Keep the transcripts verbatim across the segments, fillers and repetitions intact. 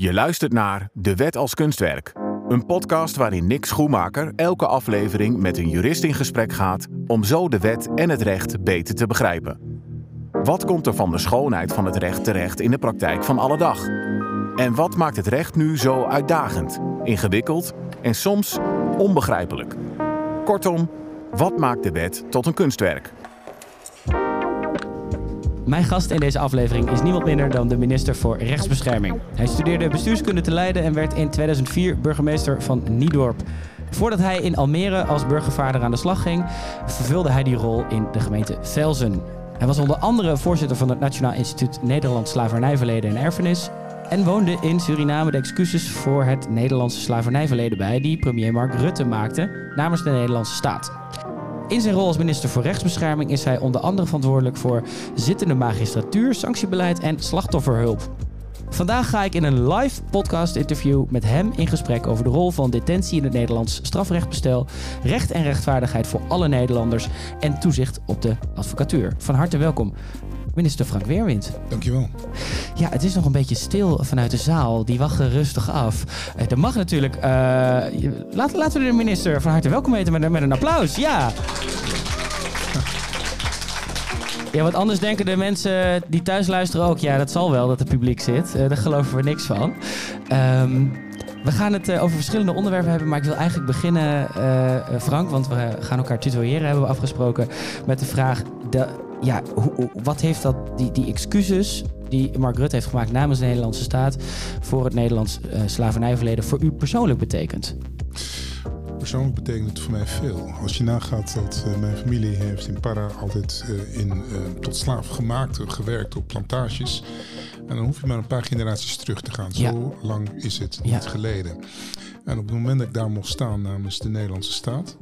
Je luistert naar De Wet als Kunstwerk. Een podcast waarin Nick Schoenmaker elke aflevering met een jurist in gesprek gaat om zo de wet en het recht beter te begrijpen. Wat komt er van de schoonheid van het recht terecht in de praktijk van alle dag? En wat maakt het recht nu zo uitdagend, ingewikkeld en soms onbegrijpelijk? Kortom, wat maakt de wet tot een kunstwerk? Mijn gast in deze aflevering is niemand minder dan de minister voor Rechtsbescherming. Hij studeerde bestuurskunde te Leiden en werd in tweeduizend vier burgemeester van Niedorp. Voordat hij in Almere als burgervader aan de slag ging, vervulde hij die rol in de gemeente Velzen. Hij was onder andere voorzitter van het Nationaal Instituut Nederlands Slavernijverleden en Erfenis en woonde in Suriname de excuses voor het Nederlandse slavernijverleden bij die premier Mark Rutte maakte namens de Nederlandse staat. In zijn rol als minister voor Rechtsbescherming is hij onder andere verantwoordelijk voor zittende magistratuur, sanctiebeleid en slachtofferhulp. Vandaag ga ik in een live podcast interview met hem in gesprek over de rol van detentie in het Nederlands strafrechtbestel, recht en rechtvaardigheid voor alle Nederlanders en toezicht op de advocatuur. Van harte welkom, minister Frank Weerwind. Dankjewel. Ja, het is nog een beetje stil vanuit de zaal. Die wachten rustig af. Uh, er mag natuurlijk... Uh, laat, laten we de minister van harte welkom heten met, met een applaus. Ja. Ja, want anders denken de mensen die thuis luisteren ook... Ja, dat zal wel dat het publiek zit. Uh, daar geloven we niks van. Um, we gaan het uh, over verschillende onderwerpen hebben. Maar ik wil eigenlijk beginnen, uh, Frank... want we gaan elkaar tutoyeren, hebben we afgesproken... met de vraag... De, Ja, hoe, hoe, wat heeft dat, die, die excuses die Mark Rutte heeft gemaakt namens de Nederlandse staat voor het Nederlands uh, slavernijverleden voor u persoonlijk betekent? Persoonlijk betekent het voor mij veel. Als je nagaat dat uh, mijn familie heeft in Para altijd uh, in, uh, tot slaaf gemaakt, uh, gewerkt op plantages. En dan hoef je maar een paar generaties terug te gaan. Zo ja. lang is het niet ja. geleden. En op het moment dat ik daar mocht staan namens de Nederlandse staat...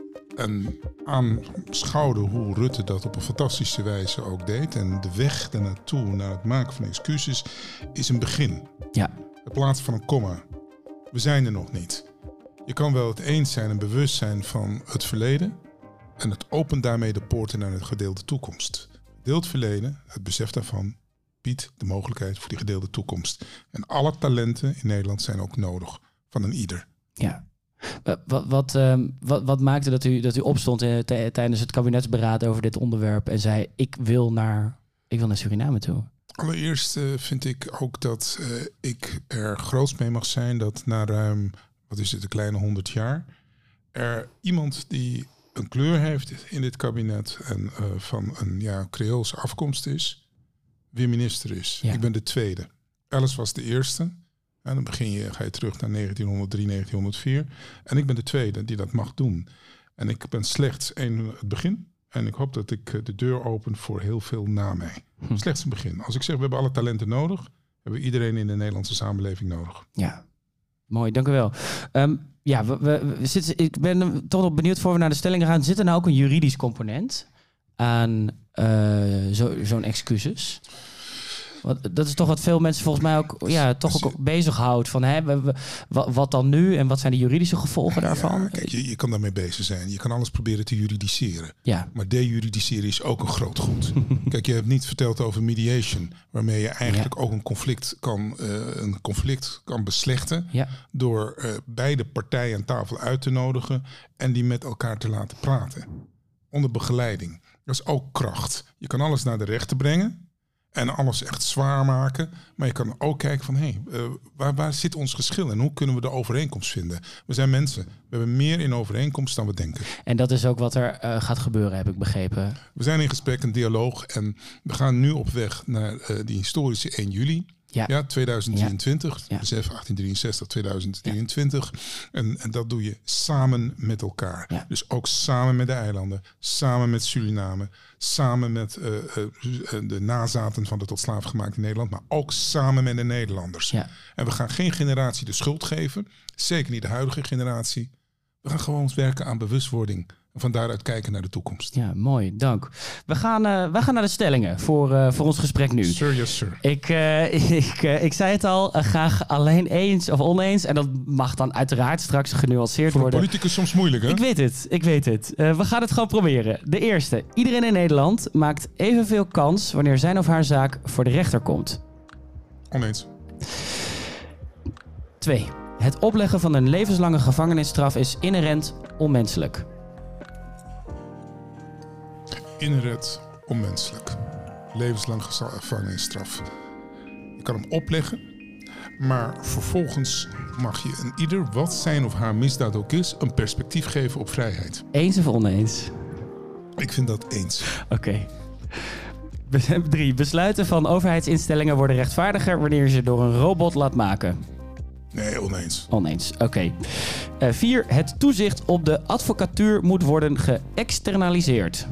en aanschouwde hoe Rutte dat op een fantastische wijze ook deed. En de weg daarnaartoe, naar het maken van excuses, is een begin. Ja. In plaats van een komma. We zijn er nog niet. Je kan wel het eens zijn en bewust zijn van het verleden. En het opent daarmee de poorten naar een gedeelde toekomst. Gedeeld verleden, het besef daarvan, biedt de mogelijkheid voor die gedeelde toekomst. En alle talenten in Nederland zijn ook nodig van een ieder. Ja. Wat, wat, um, wat, wat maakte dat u, dat u opstond uh, t- tijdens het kabinetsberaad over dit onderwerp en zei: ik wil naar, ik wil naar Suriname toe? Allereerst uh, vind ik ook dat uh, ik er groots mee mag zijn dat na ruim, wat is het, een kleine honderd jaar, er iemand die een kleur heeft in dit kabinet en uh, van een ja, Creoolse afkomst is, weer minister is. Ja. Ik ben de tweede. Alice was de eerste. En dan begin je, ga je terug naar negentienhonderddrie, negentienhonderdvier. En ik ben de tweede die dat mag doen. En ik ben slechts een, het begin. En ik hoop dat ik de deur open voor heel veel na mij. Hm. Slechts een begin. Als ik zeg, we hebben alle talenten nodig, hebben we iedereen in de Nederlandse samenleving nodig. Ja, mooi, dank u wel. Um, ja, we, we, we zitten, ik ben toch nog benieuwd voor we naar de stellingen gaan. Zit er nou ook een juridisch component aan uh, zo, zo'n excuses? Want dat is toch wat veel mensen volgens mij ook, ja, toch ook bezighoudt. Van, hè, we, we, wat, wat dan nu en wat zijn de juridische gevolgen daarvan? Ja, kijk, je, je kan daarmee bezig zijn. Je kan alles proberen te juridiseren. Ja. Maar dejuridiseren is ook een groot goed. Kijk, je hebt niet verteld over mediation. Waarmee je eigenlijk ja. ook een conflict kan, uh, een conflict kan beslechten. Ja. Door uh, beide partijen aan tafel uit te nodigen. En die met elkaar te laten praten. Onder begeleiding. Dat is ook kracht. Je kan alles naar de rechter brengen. En alles echt zwaar maken. Maar je kan ook kijken van, hé, hey, uh, waar, waar zit ons geschil? En hoe kunnen we de overeenkomst vinden? We zijn mensen. We hebben meer in overeenkomst dan we denken. En dat is ook wat er uh, gaat gebeuren, heb ik begrepen. We zijn in gesprek, een dialoog. En we gaan nu op weg naar uh, die historische één juli. Ja, ja tweeduizend drieëntwintig. Ja. Besef achttien drieënzestig, tweeduizend drieëntwintig. Ja. En, en dat doe je samen met elkaar. Ja. Dus ook samen met de eilanden. Samen met Suriname. Samen met uh, uh, de nazaten van de tot slaaf gemaakte Nederland. Maar ook samen met de Nederlanders. Ja. En we gaan geen generatie de schuld geven. Zeker niet de huidige generatie. We gaan gewoon werken aan bewustwording. En van daaruit kijken naar de toekomst. Ja, mooi, dank. We gaan, uh, we gaan naar de stellingen voor, uh, voor ons gesprek nu. Sir, yes sir. Ik, uh, ik, uh, ik zei het al, uh, graag alleen eens of oneens. En dat mag dan uiteraard straks genuanceerd voor worden. Voor politicus soms moeilijk, hè? Ik weet het, ik weet het. Uh, we gaan het gewoon proberen. De eerste. Iedereen in Nederland maakt evenveel kans wanneer zijn of haar zaak voor de rechter komt. Oneens. Twee. Het opleggen van een levenslange gevangenisstraf is inherent onmenselijk. Inherent onmenselijk. Levenslang gevangenisstraf. Je kan hem opleggen, maar vervolgens mag je een ieder, wat zijn of haar misdaad ook is, een perspectief geven op vrijheid. Eens of oneens? Ik vind dat eens. Oké. Okay. Drie. Besluiten van overheidsinstellingen worden rechtvaardiger wanneer je ze door een robot laat maken. Nee, oneens. Oneens, oké. Okay. Uh, vier. Het toezicht op de advocatuur moet worden geëxternaliseerd.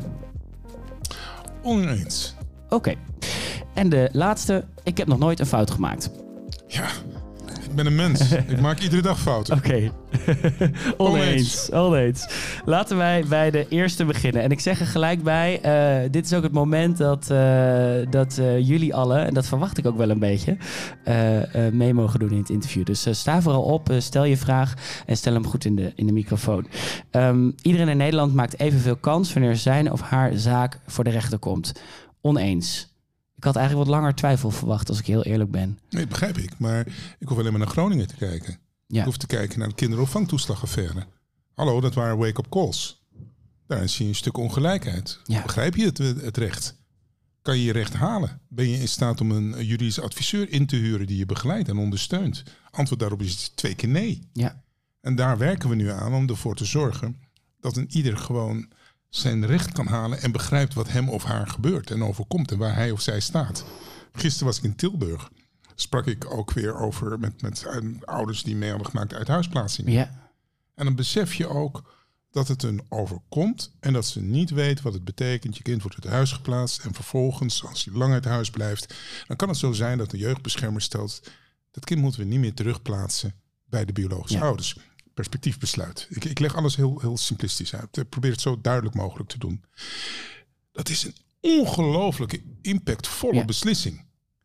Oneens. Oké. Okay. En de laatste. Ik heb nog nooit een fout gemaakt. Ja, ik ben een mens. Ik maak iedere dag fouten. Oké. Okay. Oneens. Oneens. Laten wij bij de eerste beginnen. En ik zeg er gelijk bij, uh, dit is ook het moment dat, uh, dat uh, jullie allen, en dat verwacht ik ook wel een beetje, uh, uh, mee mogen doen in het interview. Dus uh, sta vooral op, uh, stel je vraag en stel hem goed in de, in de microfoon. Um, iedereen in Nederland maakt evenveel kans wanneer zijn of haar zaak voor de rechter komt. Oneens. Ik had eigenlijk wat langer twijfel verwacht, als ik heel eerlijk ben. Nee, dat begrijp ik. Maar ik hoef alleen maar naar Groningen te kijken. Ja. Ik hoef te kijken naar de kinderopvangtoeslagaffaire. Hallo, dat waren wake-up calls. Daarin zie je een stuk ongelijkheid. Ja. Begrijp je het, het recht? Kan je je recht halen? Ben je in staat om een juridisch adviseur in te huren die je begeleidt en ondersteunt? Antwoord daarop is twee keer nee. Ja. En daar werken we nu aan om ervoor te zorgen dat een ieder gewoon zijn recht kan halen en begrijpt wat hem of haar gebeurt en overkomt en waar hij of zij staat. Gisteren was ik in Tilburg. Sprak ik ook weer over met, met ouders die mee hadden gemaakt uit huisplaatsing. Ja. En dan besef je ook dat het hun overkomt en dat ze niet weten wat het betekent. Je kind wordt uit huis geplaatst en vervolgens, als je lang uit huis blijft, dan kan het zo zijn dat de jeugdbeschermer stelt, dat kind moeten we niet meer terugplaatsen bij de biologische ja. ouders. Perspectiefbesluit. Ik, ik leg alles heel, heel simplistisch uit. Ik probeer het zo duidelijk mogelijk te doen. Dat is een ongelooflijke impactvolle ja. beslissing.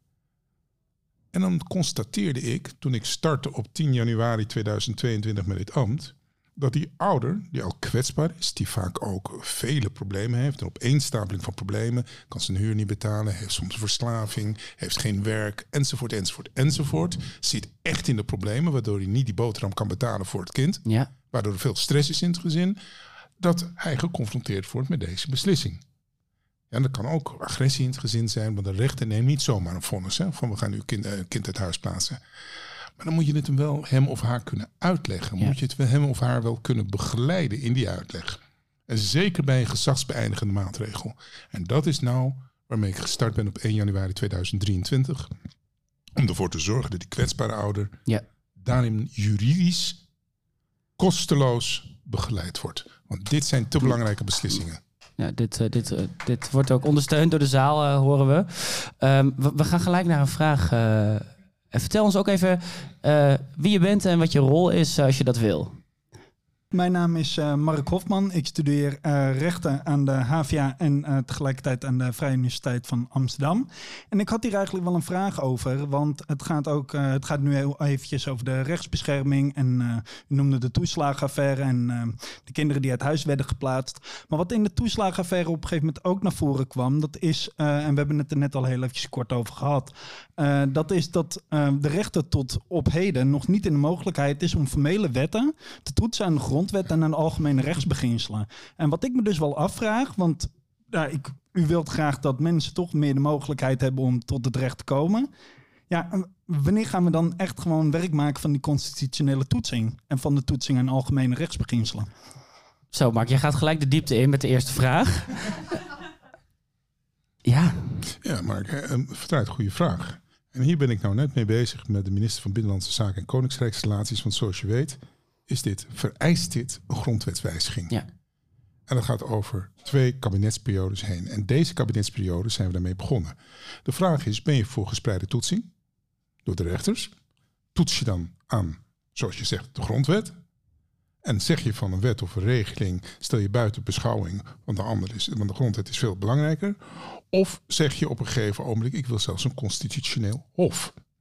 En dan constateerde ik, toen ik startte op tien januari tweeduizend tweeëntwintig met dit ambt, dat die ouder, die al kwetsbaar is, die vaak ook vele problemen heeft, een opeenstapeling van problemen, kan zijn huur niet betalen, heeft soms verslaving, heeft geen werk, enzovoort, enzovoort, enzovoort, zit echt in de problemen, waardoor hij niet die boterham kan betalen voor het kind, ja. waardoor er veel stress is in het gezin, dat hij geconfronteerd wordt met deze beslissing. Ja, en dat kan ook agressie in het gezin zijn, want de rechter neemt niet zomaar een vonnis, hè, van we gaan uw kind, uh, kind uit huis plaatsen. Maar dan moet je het hem wel hem of haar kunnen uitleggen. Ja. Moet je het hem of haar wel kunnen begeleiden in die uitleg. En zeker bij een gezagsbeëindigende maatregel. En dat is nou waarmee ik gestart ben op één januari tweeduizend drieëntwintig. Om ervoor te zorgen dat die kwetsbare ouder ja. daarin juridisch kosteloos begeleid wordt. Want dit zijn te belangrijke beslissingen. Ja, dit, uh, dit, uh, dit wordt ook ondersteund door de zaal, uh, horen we. Um, we. We gaan gelijk naar een vraag. Uh, vertel ons ook even uh, wie je bent en wat je rol is, uh, als je dat wil. Mijn naam is uh, Mark Hofman. Ik studeer uh, rechten aan de H V A en uh, tegelijkertijd aan de Vrije Universiteit van Amsterdam. En ik had hier eigenlijk wel een vraag over, want het gaat ook, uh, het gaat nu heel eventjes over de rechtsbescherming en uh, u noemde de toeslagenaffaire en uh, de kinderen die uit huis werden geplaatst. Maar wat in de toeslagenaffaire op een gegeven moment ook naar voren kwam, dat is, uh, en we hebben het er net al heel eventjes kort over gehad, uh, dat is dat uh, de rechter tot op heden nog niet in de mogelijkheid is om formele wetten te toetsen aan de grond wet en aan algemene rechtsbeginselen. En wat ik me dus wel afvraag, want ja, ik, u wilt graag dat mensen toch meer de mogelijkheid hebben om tot het recht te komen. Ja, wanneer gaan we dan echt gewoon werk maken van die constitutionele toetsing en van de toetsing aan algemene rechtsbeginselen? Zo, Mark, jij gaat gelijk de diepte in met de eerste vraag. ja. Ja, Mark, een verdraaid goede vraag. En hier ben ik nou net mee bezig met de minister van Binnenlandse Zaken en Koninkrijksrelaties, want zoals je weet is dit, vereist dit een grondwetswijziging. Ja. En dat gaat over twee kabinetsperiodes heen. En deze kabinetsperiode zijn we daarmee begonnen. De vraag is, ben je voor gespreide toetsing door de rechters? Toets je dan aan, zoals je zegt, de grondwet? En zeg je van een wet of een regeling, stel je buiten beschouwing, want de, ander is, want de grondwet is veel belangrijker. Of zeg je op een gegeven ogenblik, ik wil zelfs een constitutioneel hof.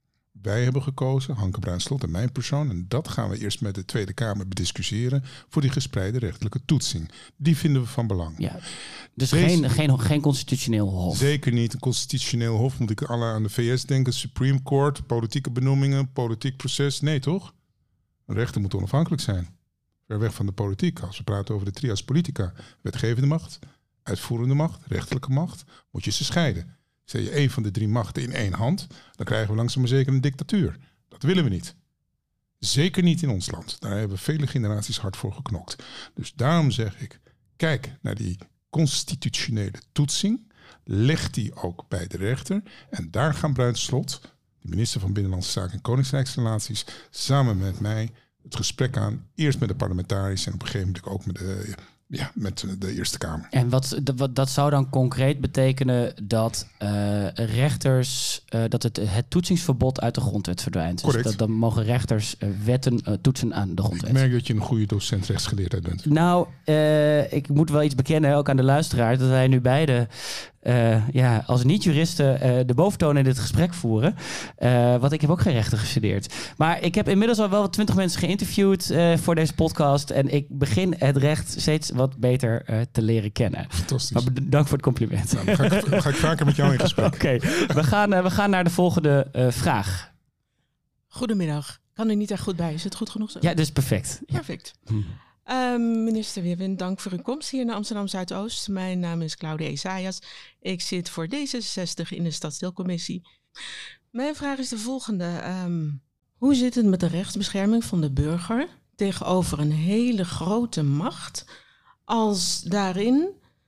wij hebben gekozen, Hanke Bruinslot en mijn persoon. En dat gaan we eerst met de Tweede Kamer bediscussiëren voor die gespreide rechterlijke toetsing. Die vinden we van belang. Ja. Dus Deze, geen, geen, geen constitutioneel hof? Zeker niet. Een constitutioneel hof moet ik alle aan de V S denken. Supreme Court, politieke benoemingen, politiek proces. Nee, toch? Een rechter moet onafhankelijk zijn. Ver weg van de politiek. Als we praten over de trias politica. Wetgevende macht, uitvoerende macht, rechterlijke macht. Moet je ze scheiden. Zet je één van de drie machten in één hand, dan krijgen we langzaam maar zeker een dictatuur. Dat willen we niet. Zeker niet in ons land. Daar hebben vele generaties hard voor geknokt. Dus daarom zeg ik, kijk naar die constitutionele toetsing. Leg die ook bij de rechter. En daar gaan Bruinslot, de minister van Binnenlandse Zaken en Koningsrijksrelaties, samen met mij het gesprek aan. Eerst met de parlementariërs en op een gegeven moment ook met de... Ja, met de Eerste Kamer. En wat, wat dat zou dan concreet betekenen dat uh, rechters, uh, dat het, het toetsingsverbod uit de grondwet verdwijnt. Correct. Dus dat, dan mogen rechters uh, wetten uh, toetsen aan de grondwet. Ik merk dat je een goede docent rechtsgeleerdheid bent. Nou, uh, ik moet wel iets bekennen, ook aan de luisteraar, dat wij nu beide uh, ja, als niet-juristen uh, de boventoon in dit gesprek voeren. Uh, want ik heb ook geen rechten gestudeerd. Maar ik heb inmiddels al wel twintig mensen geïnterviewd uh, voor deze podcast. En ik begin het recht steeds wat beter uh, te leren kennen. Fantastisch. Maar dank voor het compliment. Nou, dan ga ik, ga ik vaker met jou in gesprek. Oké, okay. we, gaan, uh, we gaan naar de volgende uh, vraag. Goedemiddag. Kan u niet echt goed bij? Is het goed genoeg zo? Ja, dat is perfect. Perfect. Hm. Uh, minister Wierwin, dank voor uw komst hier naar Amsterdam Zuidoost. Mijn naam is Claudia Isaias. Ik zit voor D zesenzestig in de Stadsdeelcommissie. Mijn vraag is de volgende. Um, hoe zit het met de rechtsbescherming van de burger tegenover een hele grote macht, als daarin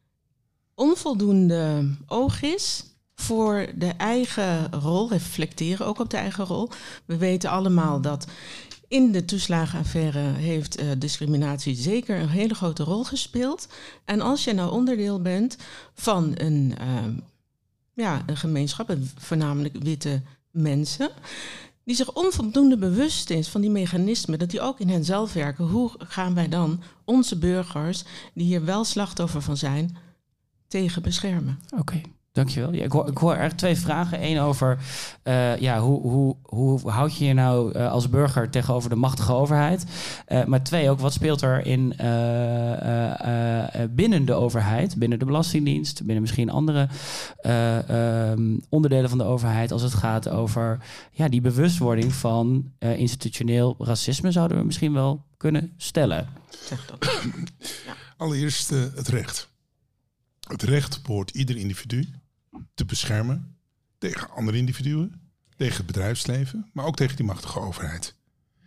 onvoldoende oog is voor de eigen rol, reflecteren ook op de eigen rol? We weten allemaal dat in de toeslagenaffaire heeft uh, discriminatie zeker een hele grote rol gespeeld. En als je nou onderdeel bent van een, uh, ja, een gemeenschap, voornamelijk witte mensen, die zich onvoldoende bewust is van die mechanismen, dat die ook in hen zelf werken. Hoe gaan wij dan onze burgers, die hier wel slachtoffer van zijn, tegen beschermen? Oké. Okay. Dankjewel. Ja, ik, hoor, ik hoor er twee vragen. Eén over uh, ja, hoe, hoe, hoe houd je je nou uh, als burger tegenover de machtige overheid? Uh, maar twee ook, wat speelt er in, uh, uh, uh, binnen de overheid, binnen de Belastingdienst, binnen misschien andere uh, um, onderdelen van de overheid, als het gaat over ja, die bewustwording van uh, institutioneel racisme, zouden we misschien wel kunnen stellen. Zeg dat. Ja. Allereerst uh, het recht. Het recht behoort ieder individu te beschermen tegen andere individuen, tegen het bedrijfsleven, maar ook tegen die machtige overheid.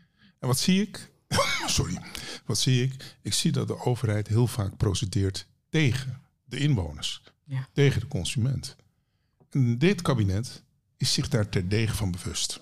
En wat zie ik? Sorry. Wat zie ik? Ik zie dat de overheid heel vaak procedeert tegen de inwoners, ja. tegen de consument. En dit kabinet is zich daar terdege van bewust.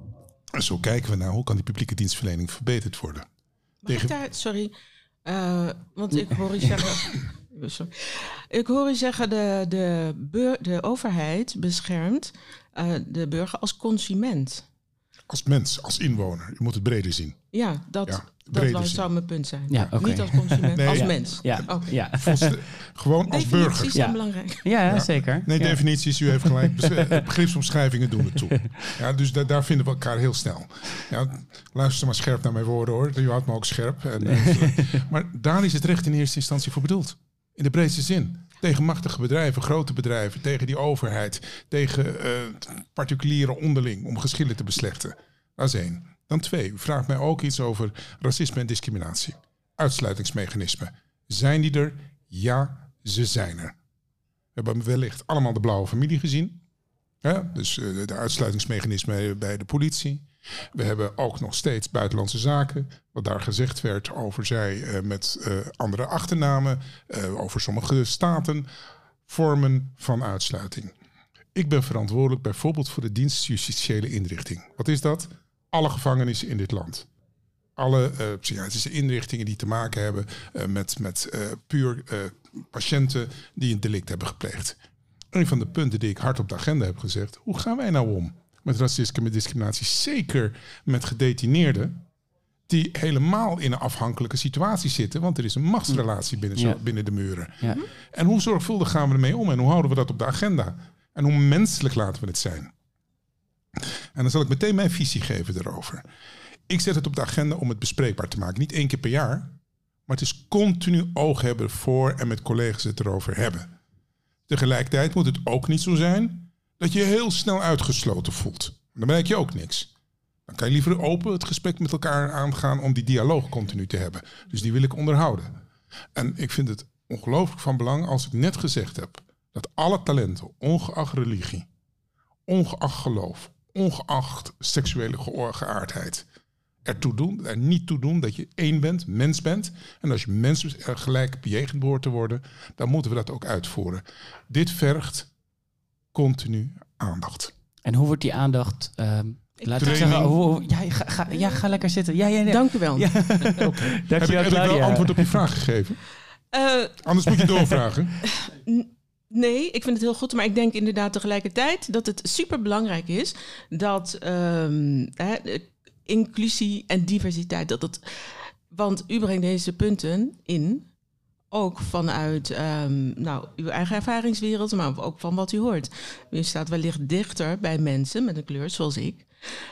En zo kijken we naar hoe kan die publieke dienstverlening verbeterd worden. Mag tegen... ik daar, sorry, uh, want ik hoor u zeggen. Sorry. Ik hoor u zeggen, de, de, beur, de overheid beschermt uh, de burger als consument. Als mens, als inwoner. Je moet het breder zien. Ja, dat, ja, dat was, zou mijn punt zijn. Ja, okay. Niet als consument, nee, als ja. mens. Ja. Okay. Ja. Volste, gewoon als burger. Definities zijn ja. belangrijk. Ja, ja, zeker. Nee, ja. definities, u heeft gelijk. Begripsomschrijvingen doen het toe. Ja, dus da- daar vinden we elkaar heel snel. Ja, luister maar scherp naar mijn woorden hoor. U houdt me ook scherp. En, en, maar daar is het recht in eerste instantie voor bedoeld. In de breedste zin. Tegen machtige bedrijven, grote bedrijven, tegen die overheid, tegen uh, particulieren onderling om geschillen te beslechten. Dat is één. Dan twee, u vraagt mij ook iets over racisme en discriminatie. Uitsluitingsmechanismen. Zijn die er? Ja, ze zijn er. We hebben wellicht allemaal de blauwe familie gezien. Ja, dus uh, de uitsluitingsmechanismen bij de politie. We hebben ook nog steeds buitenlandse zaken. Wat daar gezegd werd over zij uh, met uh, andere achternamen. Uh, over sommige staten. Vormen van uitsluiting. Ik ben verantwoordelijk bijvoorbeeld voor de dienst justitiële inrichting. Wat is dat? Alle gevangenissen in dit land. Alle uh, psychiatrische inrichtingen die te maken hebben uh, met, met uh, puur uh, patiënten die een delict hebben gepleegd. Een van de punten die ik hard op de agenda heb gezegd. Hoe gaan wij nou om met racisme en met discriminatie? Zeker met gedetineerden die helemaal in een afhankelijke situatie zitten. Want er is een machtsrelatie binnen, zo, ja. binnen de muren. Ja. En hoe zorgvuldig gaan we ermee om? En hoe houden we dat op de agenda? En hoe menselijk laten we het zijn? En dan zal ik meteen mijn visie geven erover. Ik zet het op de agenda om het bespreekbaar te maken. Niet één keer per jaar, maar het is continu oog hebben voor en met collega's het erover hebben. Tegelijkertijd moet het ook niet zo zijn dat je heel snel uitgesloten voelt. Dan bereik je ook niks. Dan kan je liever open het gesprek met elkaar aangaan om die dialoog continu te hebben. Dus die wil ik onderhouden. En ik vind het ongelooflijk van belang, als ik net gezegd heb, dat alle talenten, ongeacht religie, ongeacht geloof, ongeacht seksuele ge- geaardheid, ertoe doen, er niet toe doen dat je één bent, mens bent. En als je mens gelijk bejegend behoort te worden, dan moeten we dat ook uitvoeren. Dit vergt continu aandacht. En hoe wordt die aandacht... Uh, laat ik Training. zeggen, hoe, ja, ga, ga, ja, ga lekker zitten. Ja, ja, ja. Dank u wel. Ja. Heb ik, Dankjewel, heb ik wel Claudia. antwoord op je vraag gegeven? Uh, Anders moet je doorvragen. Nee, ik vind het heel goed. Maar ik denk inderdaad tegelijkertijd dat het superbelangrijk is dat um, hè, inclusie en diversiteit, dat het, want u brengt deze punten in, ook vanuit um, nou, uw eigen ervaringswereld, maar ook van wat u hoort. U staat wellicht dichter bij mensen met een kleur zoals ik.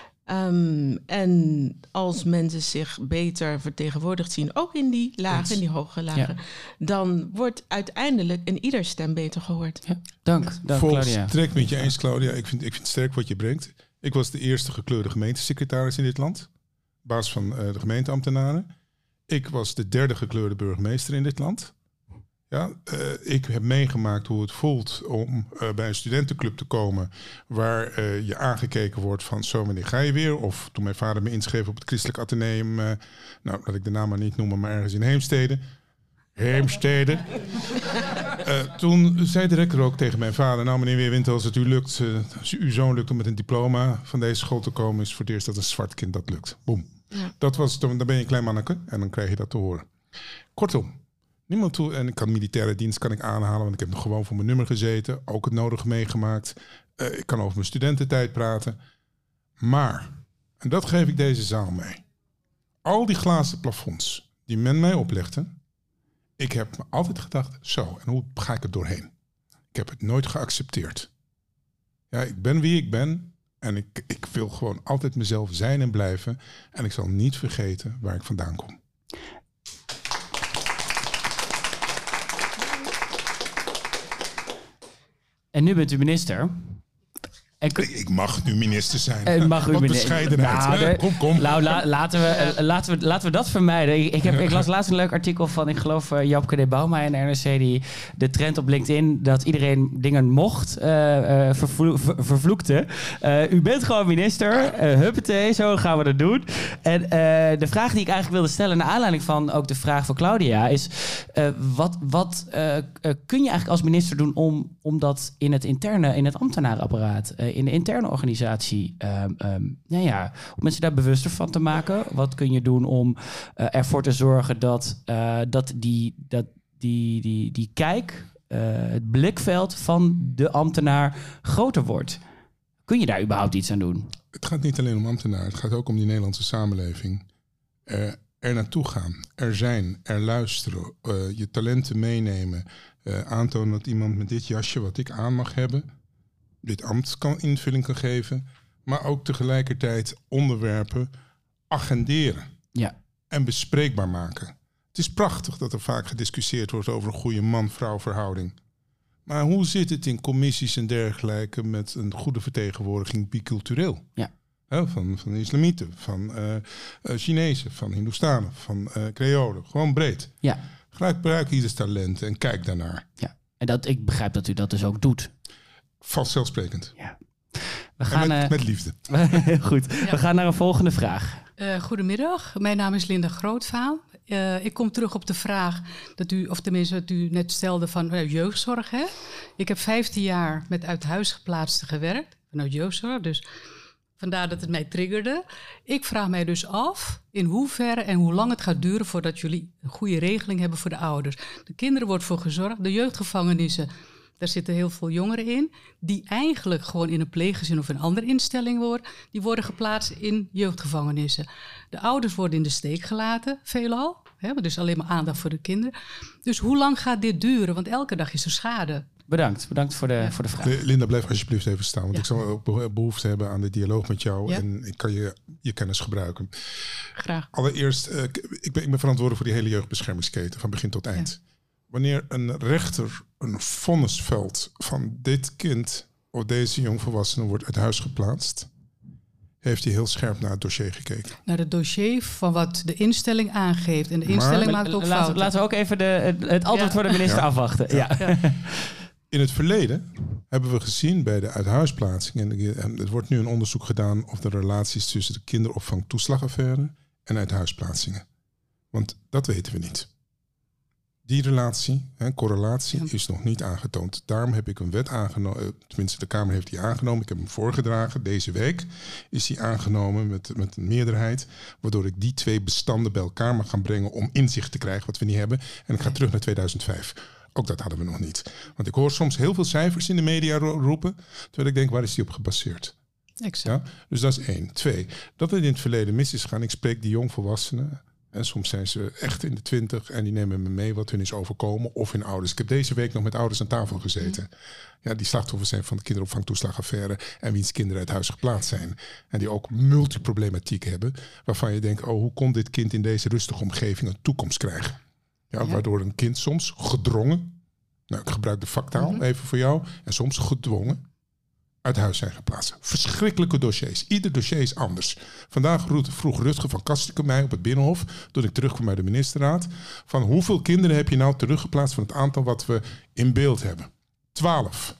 Um, en als mensen zich beter vertegenwoordigd zien, ook in die lagen, in die hoge lagen, ja. dan wordt uiteindelijk in ieder stem beter gehoord. Ja. Dank, dank Claudia. Volstrekt met je eens, Claudia. Ik vind, ik vind het sterk wat je brengt. Ik was de eerste gekleurde gemeentesecretaris in dit land. Baas van uh, de gemeenteambtenaren. Ik was de derde gekleurde burgemeester in dit land. Ja, uh, ik heb meegemaakt hoe het voelt om uh, bij een studentenclub te komen waar uh, je aangekeken wordt van zo, wanneer ga je weer? Of toen mijn vader me inschreef op het Christelijk Atheneum, uh, nou, laat ik de naam maar niet noemen, maar ergens in Heemstede. Heemstede. uh, toen zei de rector ook tegen mijn vader, nou meneer Weerwind, als het u lukt, uh, als uw zoon lukt om met een diploma van deze school te komen, is voor het eerst dat een zwart kind dat lukt. Boom. Ja. Dat was, dan ben je een klein manneke en dan krijg je dat te horen. Kortom. Niemand toe, en ik kan militaire dienst kan ik aanhalen, want ik heb nog gewoon voor mijn nummer gezeten, ook het nodige meegemaakt. Uh, ik kan over mijn studententijd praten. Maar, en dat geef ik deze zaal mee, al die glazen plafonds die men mij oplegde, ik heb me altijd gedacht, zo, en hoe ga ik er doorheen? Ik heb het nooit geaccepteerd. Ja, ik ben wie ik ben en ik, ik wil gewoon altijd mezelf zijn en blijven en ik zal niet vergeten waar ik vandaan kom. En nu bent u minister. En ik, ik mag nu minister zijn. En mag u Wat minister. bescheidenheid. Nou, de, kom, kom. Nou, la, laten, we, uh, laten, we, laten we dat vermijden. Ik, ik, heb, ik las laatst een leuk artikel van, ik geloof, uh, Japke de Bouma en R N C, die de trend op LinkedIn dat iedereen dingen mocht, uh, uh, vervlo- ver, vervloekte. Uh, u bent gewoon minister. Uh, huppatee, zo gaan we dat doen. En uh, de vraag die ik eigenlijk wilde stellen, naar aanleiding van ook de vraag van Claudia, is uh, wat, wat uh, uh, kun je eigenlijk als minister doen om, om dat in het interne, in het ambtenarenapparaat, uh, in de interne organisatie, um, um, nou ja, om mensen daar bewuster van te maken? Wat kun je doen om uh, ervoor te zorgen dat, uh, dat, die, dat die, die, die kijk, uh, het blikveld van de ambtenaar groter wordt? Kun je daar überhaupt iets aan doen? Het gaat niet alleen om ambtenaren, het gaat ook om die Nederlandse samenleving. Uh, er naartoe gaan, er zijn, er luisteren, uh, je talenten meenemen, uh, aantonen dat iemand met dit jasje wat ik aan mag hebben, dit ambt kan invulling kan geven, maar ook tegelijkertijd onderwerpen agenderen. Ja. En bespreekbaar maken. Het is prachtig dat er vaak gediscussieerd wordt over een goede man-vrouw verhouding. Maar hoe zit het in commissies en dergelijke met een goede vertegenwoordiging bicultureel? Ja. He, van, van de islamieten, van uh, uh, Chinezen, van Hindoestanen, van uh, Creolen. Gewoon breed. Ja. Gebruik ieders talent en kijk daarnaar. Ja. En dat, ik begrijp dat u dat dus ook doet. Vanzelfsprekend. Ja. We gaan, met, uh, met liefde. Goed, ja. We gaan naar een volgende vraag. Uh, goedemiddag, mijn naam is Linda Grootvaan. Uh, ik kom terug op de vraag dat u, of tenminste wat u net stelde van uh, jeugdzorg. Hè? Ik heb vijftien jaar met uit huis geplaatsten gewerkt vanuit jeugdzorg, dus vandaar dat het mij triggerde. Ik vraag mij dus af in hoeverre en hoe lang het gaat duren voordat jullie een goede regeling hebben voor de ouders. De kinderen wordt voor gezorgd, de jeugdgevangenissen, daar zitten heel veel jongeren in, die eigenlijk gewoon in een pleeggezin of een andere instelling worden, die worden geplaatst in jeugdgevangenissen. De ouders worden in de steek gelaten, veelal. Hè, dus alleen maar aandacht voor de kinderen. Dus hoe lang gaat dit duren? Want elke dag is er schade. Bedankt, bedankt voor de, Ja. voor de vraag. Linda, blijf alsjeblieft even staan. Want Ja. ik zal ook beho- behoefte hebben aan de dialoog met jou. Ja. En ik kan je, je kennis gebruiken. Graag. Allereerst, uh, ik, ben, ik ben verantwoordelijk voor die hele jeugdbeschermingsketen. Van begin tot eind. Ja. Wanneer een rechter een vonnis velt van dit kind of deze jongvolwassene wordt uit huis geplaatst, heeft hij heel scherp naar het dossier gekeken. Naar het dossier van wat de instelling aangeeft. En de instelling Maar, maakt ook laten, fouten. laten we ook even de, het, het antwoord Ja. voor de minister Ja. afwachten. Ja. Ja. In het verleden hebben we gezien bij de uithuisplaatsing, en er wordt nu een onderzoek gedaan of de relaties tussen de kinderopvangtoeslagaffaire en uithuisplaatsingen. Want dat weten we niet. Die relatie, hè, correlatie, ja. is nog niet aangetoond. Daarom heb ik een wet aangenomen, tenminste de Kamer heeft die aangenomen. Ik heb hem voorgedragen. Deze week is die aangenomen met, met een meerderheid. Waardoor ik die twee bestanden bij elkaar mag gaan brengen om inzicht te krijgen wat we niet hebben. En ik ga terug naar tweeduizend vijf. Ook dat hadden we nog niet. Want ik hoor soms heel veel cijfers in de media ro- roepen. Terwijl ik denk, waar is die op gebaseerd? Exact. Ja? Dus dat is één. Twee, dat het in het verleden mis is gegaan. Ik spreek die jongvolwassenen. En soms zijn ze echt in de twintig en die nemen me mee wat hun is overkomen. Of hun ouders. Ik heb deze week nog met ouders aan tafel gezeten. Ja, die slachtoffers zijn van de kinderopvangtoeslagaffaire. En wiens kinderen uit huis geplaatst zijn. En die ook multiproblematiek hebben. Waarvan je denkt, oh, hoe kon dit kind in deze rustige omgeving een toekomst krijgen? Ja, ja. Waardoor een kind soms gedrongen. Nou, ik gebruik de vaktaal mm-hmm. even voor jou. En soms gedwongen uit huis zijn geplaatst. Verschrikkelijke dossiers. Ieder dossier is anders. Vandaag vroeg Rutger van Kastikum mij op het Binnenhof, toen ik terugkwam uit de ministerraad, van hoeveel kinderen heb je nou teruggeplaatst van het aantal wat we in beeld hebben? Twaalf.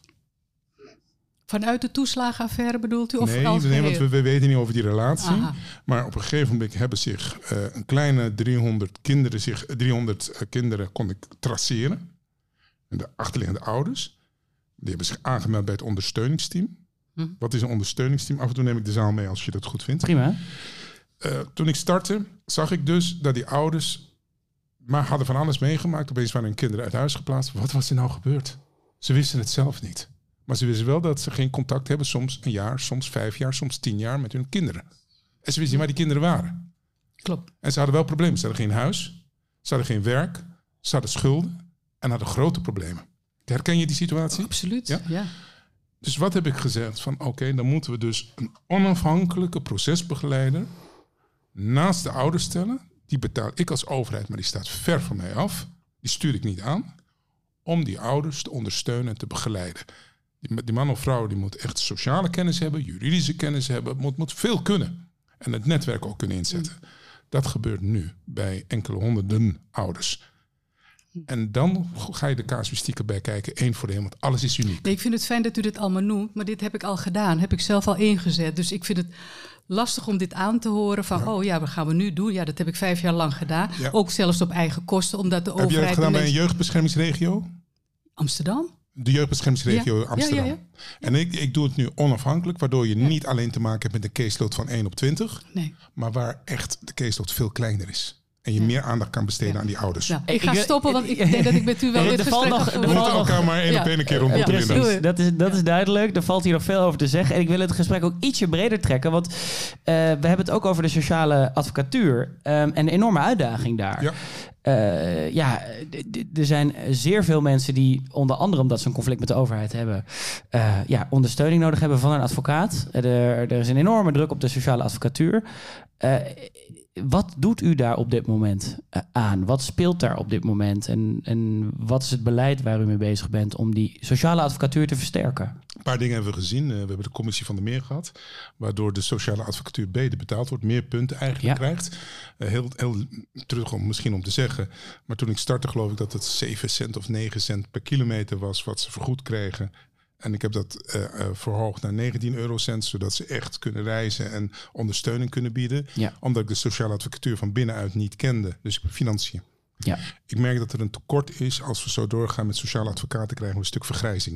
Vanuit de toeslagenaffaire bedoelt u? Of nee, als nee, want we, we weten niet over die relatie. Aha. Maar op een gegeven moment hebben zich uh, een kleine driehonderd kinderen, zich, driehonderd uh, kinderen kon ik traceren. En de achterliggende ouders. Die hebben zich aangemeld bij het ondersteuningsteam. Hm. Wat is een ondersteuningsteam? Af en toe neem ik de zaal mee als je dat goed vindt. Prima. Uh, toen ik startte, zag ik dus dat die ouders maar hadden van alles meegemaakt. Opeens waren hun kinderen uit huis geplaatst. Wat was er nou gebeurd? Ze wisten het zelf niet. Maar ze wisten wel dat ze geen contact hebben. Soms een jaar, soms vijf jaar, soms tien jaar met hun kinderen. En ze wisten niet waar die kinderen waren. Klopt. En ze hadden wel problemen. Ze hadden geen huis. Ze hadden geen werk. Ze hadden schulden. En hadden grote problemen. Herken je die situatie? Absoluut, ja. ja. Dus wat heb ik gezegd? Van oké, okay, dan moeten we dus een onafhankelijke procesbegeleider naast de ouders stellen. Die betaal ik als overheid, maar die staat ver van mij af. Die stuur ik niet aan. Om die ouders te ondersteunen en te begeleiden. Die, die man of vrouw die moet echt sociale kennis hebben, juridische kennis hebben. Moet, moet veel kunnen. En het netwerk ook kunnen inzetten. Mm. Dat gebeurt nu bij enkele honderden ouders. En dan ga je de casuïstieken bij kijken, één voor één, want alles is uniek. Nee, ik vind het fijn dat u dit allemaal noemt, maar dit heb ik al gedaan. Heb ik zelf al ingezet. Dus ik vind het lastig om dit aan te horen van, ja. oh ja, wat gaan we nu doen? Ja, dat heb ik vijf jaar lang gedaan. Ja. Ook zelfs op eigen kosten, omdat de heb overheid... Heb jij dat gedaan bij mensen... een jeugdbeschermingsregio? Amsterdam? De jeugdbeschermingsregio ja. Amsterdam. Ja, ja, ja. En ik, ik doe het nu onafhankelijk, waardoor je ja. niet alleen te maken hebt met een caseload van één op twintig, nee. maar waar echt de caseload veel kleiner is. En je ja. meer aandacht kan besteden ja. aan die ouders. Nou, ik ga stoppen, want ik denk dat ik met u wel dit gesprek nog, ga We moeten elkaar maar één ja. op één een keer ontmoeten. Ja, precies. Dat is, dat is duidelijk. Er valt hier nog veel over te zeggen. En ik wil het gesprek ook ietsje breder trekken. Want uh, we hebben het ook over de sociale advocatuur. Um, en een enorme uitdaging daar. Ja. Uh, ja, d- d- er zijn zeer veel mensen die, onder andere omdat ze een conflict met de overheid hebben, uh, ja, ondersteuning nodig hebben van een advocaat. Er, er is een enorme druk op de sociale advocatuur. Uh, wat doet u daar op dit moment uh, aan? Wat speelt daar op dit moment? En, en wat is het beleid waar u mee bezig bent om die sociale advocatuur te versterken? Een paar dingen hebben we gezien. Uh, we hebben de commissie van de Meer gehad, waardoor de sociale advocatuur beter betaald wordt, meer punten eigenlijk ja. krijgt. Uh, heel, heel terug om misschien om te zeggen, maar toen ik startte geloof ik dat het zeven cent of negen cent per kilometer was wat ze vergoed kregen. En ik heb dat uh, uh, verhoogd naar negentien eurocent, zodat ze echt kunnen reizen en ondersteuning kunnen bieden. Ja. Omdat ik de sociale advocatuur van binnenuit niet kende. Dus financiën. Ja. Ik merk dat er een tekort is. Als we zo doorgaan met sociale advocaten, krijgen we een stuk vergrijzing.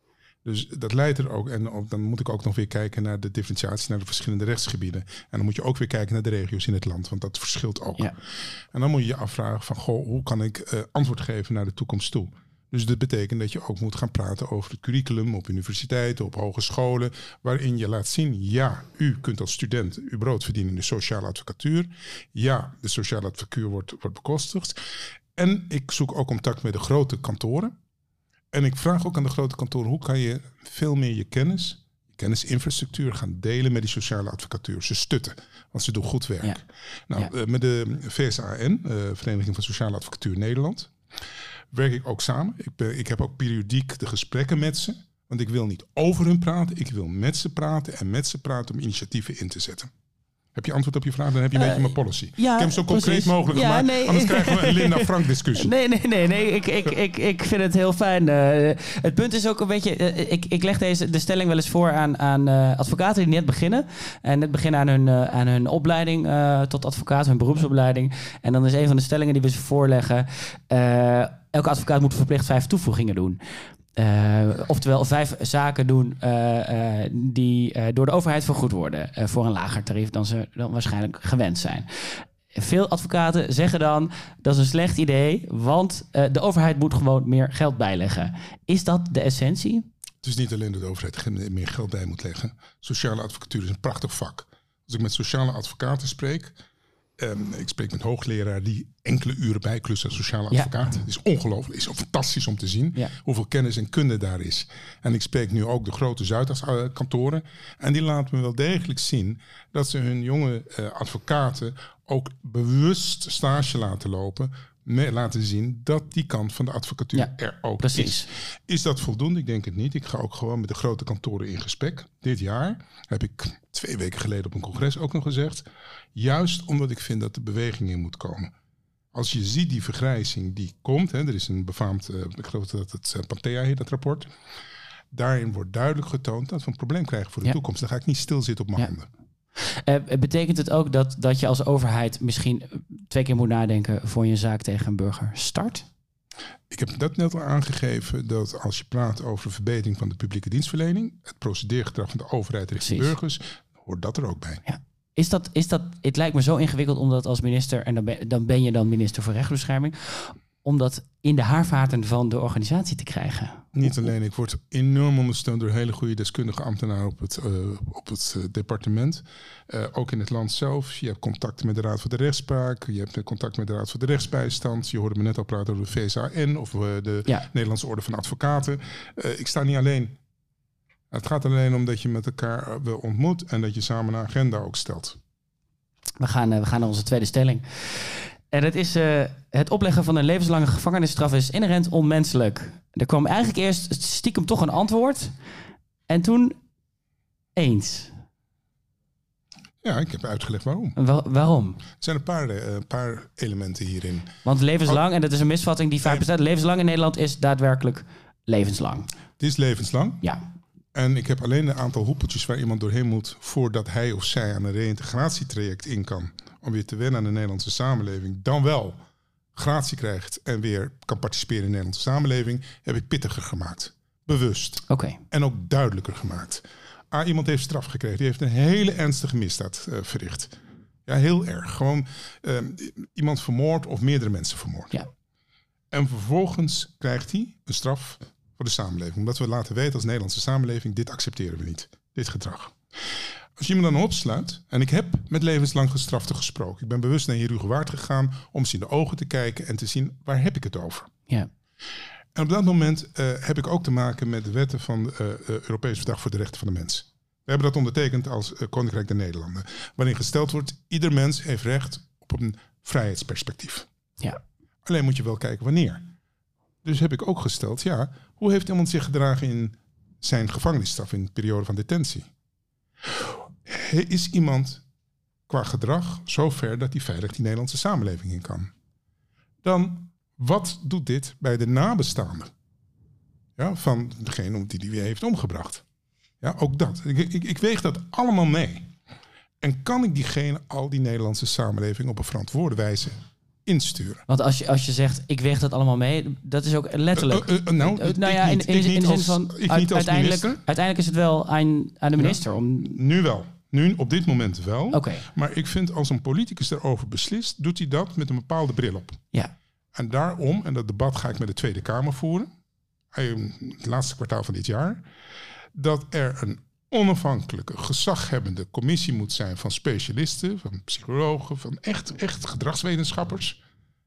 Dus dat leidt er ook. En ook, dan moet ik ook nog weer kijken naar de differentiatie, naar de verschillende rechtsgebieden. En dan moet je ook weer kijken naar de regio's in het land, want dat verschilt ook. Ja. En dan moet je je afvragen van, goh, hoe kan ik uh, antwoord geven naar de toekomst toe? Dus dat betekent dat je ook moet gaan praten over het curriculum op universiteiten, op hogescholen, waarin je laat zien, ja, u kunt als student uw brood verdienen in de sociale advocatuur. Ja, de sociale advocatuur wordt, wordt bekostigd. En ik zoek ook contact met de grote kantoren. En ik vraag ook aan de grote kantoren, hoe kan je veel meer je kennis, je kennisinfrastructuur gaan delen met die sociale advocatuur? Ze stutten, want ze doen goed werk. Ja. Nou, ja. Uh, met de V S A N, uh, Vereniging van Sociale Advocatuur Nederland, werk ik ook samen. Ik, ben, ik heb ook periodiek de gesprekken met ze. Want ik wil niet over hun praten, ik wil met ze praten en met ze praten om initiatieven in te zetten. Heb je antwoord op je vraag? Dan heb je een uh, beetje mijn policy. Ja, ik heb hem zo concreet precies. mogelijk ja, gemaakt. Nee. Anders krijgen we een Linda Frank discussie. Nee, nee, nee. nee. Ik, ik, ik, ik vind het heel fijn. Uh, het punt is ook een beetje... Uh, ik, ik leg deze, de stelling wel eens voor aan, aan uh, advocaten die net beginnen. En net beginnen aan hun, uh, aan hun opleiding uh, tot advocaat, hun beroepsopleiding. En dan is een van de stellingen die we ze voorleggen. Uh, elke advocaat moet verplicht vijf toevoegingen doen. Uh, oftewel vijf zaken doen uh, uh, die uh, door de overheid vergoed worden uh, voor een lager tarief dan ze dan waarschijnlijk gewend zijn. Veel advocaten zeggen dan dat is een slecht idee, want uh, de overheid moet gewoon meer geld bijleggen. Is dat de essentie? Het is niet alleen dat de overheid meer geld bij moet leggen. Sociale advocatuur is een prachtig vak. Als ik met sociale advocaten spreek, Um, ik spreek met hoogleraar die enkele uren bijklussen als sociale advocaat. Ja. Het is ongelooflijk, het is fantastisch om te zien ja. hoeveel kennis en kunde daar is. En ik spreek nu ook de grote Zuidas-kantoren. En die laten me wel degelijk zien dat ze hun jonge uh, advocaten ook bewust stage laten lopen. Met laten zien dat die kant van de advocatuur ja, er ook precies. is. Is dat voldoende? Ik denk het niet. Ik ga ook gewoon met de grote kantoren in gesprek. Dit jaar heb ik twee weken geleden op een congres ook nog gezegd. Juist omdat ik vind dat de beweging in moet komen. Als je ziet die vergrijzing die komt. Hè, er is een befaamd, uh, ik geloof dat het uh, Panthea heet, dat rapport. Daarin wordt duidelijk getoond dat we een probleem krijgen voor de ja. toekomst. Dan ga ik niet stilzitten op mijn ja. handen. Uh, betekent het ook dat, dat je als overheid misschien twee keer moet nadenken voor je een zaak tegen een burger start? Ik heb dat net al aangegeven dat als je praat over de verbetering van de publieke dienstverlening, het procedeergedrag van de overheid richting burgers, hoort dat er ook bij. Ja. Is dat, is dat, het lijkt me zo ingewikkeld om dat als minister, en dan ben, dan ben je dan minister voor rechtsbescherming, om dat in de haarvaten van de organisatie te krijgen. Niet alleen, ik word enorm ondersteund door hele goede deskundige ambtenaren op het, uh, op het uh, departement. Uh, ook in het land zelf. Je hebt contacten met de Raad voor de Rechtspraak. Je hebt contact met de Raad voor de Rechtsbijstand. Je hoorde me net al praten over de V S A N of uh, de ja. Nederlandse Orde van Advocaten. Uh, ik sta niet alleen. Het gaat alleen om dat je met elkaar wil ontmoet en dat je samen een agenda ook stelt. We gaan, uh, we gaan naar onze tweede stelling. En dat is uh, het opleggen van een levenslange gevangenisstraf is inherent onmenselijk. Er kwam eigenlijk eerst stiekem toch een antwoord. En toen eens. Ja, ik heb uitgelegd waarom. Wa- waarom? Er zijn een paar, uh, paar elementen hierin. Want levenslang, oh. en dat is een misvatting die vaak bestaat, levenslang in Nederland is daadwerkelijk levenslang. Het is levenslang. Ja. En ik heb alleen een aantal hoepeltjes waar iemand doorheen moet voordat hij of zij aan een reïntegratietraject in kan. Om weer te wennen aan de Nederlandse samenleving. Dan wel gratie krijgt en weer kan participeren in de Nederlandse samenleving. Heb ik pittiger gemaakt. Bewust. Oké. Okay. En ook duidelijker gemaakt. Ah, iemand heeft straf gekregen. Die heeft een hele ernstige misdaad uh, verricht. Ja, heel erg. Gewoon uh, iemand vermoord of meerdere mensen vermoord. Ja. En vervolgens krijgt hij een straf voor de samenleving. Omdat we laten weten als Nederlandse samenleving, dit accepteren we niet. Dit gedrag. Als je me dan opsluit, en ik heb met levenslang gestraften gesproken. Ik ben bewust naar Heerhugowaard gegaan om ze in de ogen te kijken en te zien, waar heb ik het over? Ja. En op dat moment uh, heb ik ook te maken met de wetten van het uh, uh, Europees Verdrag voor de Rechten van de Mens. We hebben dat ondertekend als uh, Koninkrijk der Nederlanden. Waarin gesteld wordt, ieder mens heeft recht op een vrijheidsperspectief. Ja. Alleen moet je wel kijken wanneer. Dus heb ik ook gesteld, ja, hoe heeft iemand zich gedragen in zijn gevangenisstraf, in de periode van detentie? Is iemand qua gedrag zo ver dat hij veilig die Nederlandse samenleving in kan? Dan, wat doet dit bij de nabestaanden? Ja, van degene die die weer heeft omgebracht. Ja, ook dat. Ik, ik, ik weeg dat allemaal mee. En kan ik diegene al die Nederlandse samenleving op een verantwoorde wijze insturen? Want als je, als je zegt, ik weeg dat allemaal mee, dat is ook letterlijk. Uh, uh, uh, nou, uh, nou ja, in, in, in, in de zin van, ik uit, niet als uiteindelijk, minister. uiteindelijk is het wel aan, aan de minister. Ja, om... Nu wel. Nu, op dit moment wel. Okay. Maar ik vind, als een politicus erover beslist, doet hij dat met een bepaalde bril op. Ja. En daarom, en dat debat ga ik met de Tweede Kamer voeren, het laatste kwartaal van dit jaar, dat er een onafhankelijke, gezaghebbende commissie moet zijn van specialisten, van psychologen, van echt, echt gedragswetenschappers,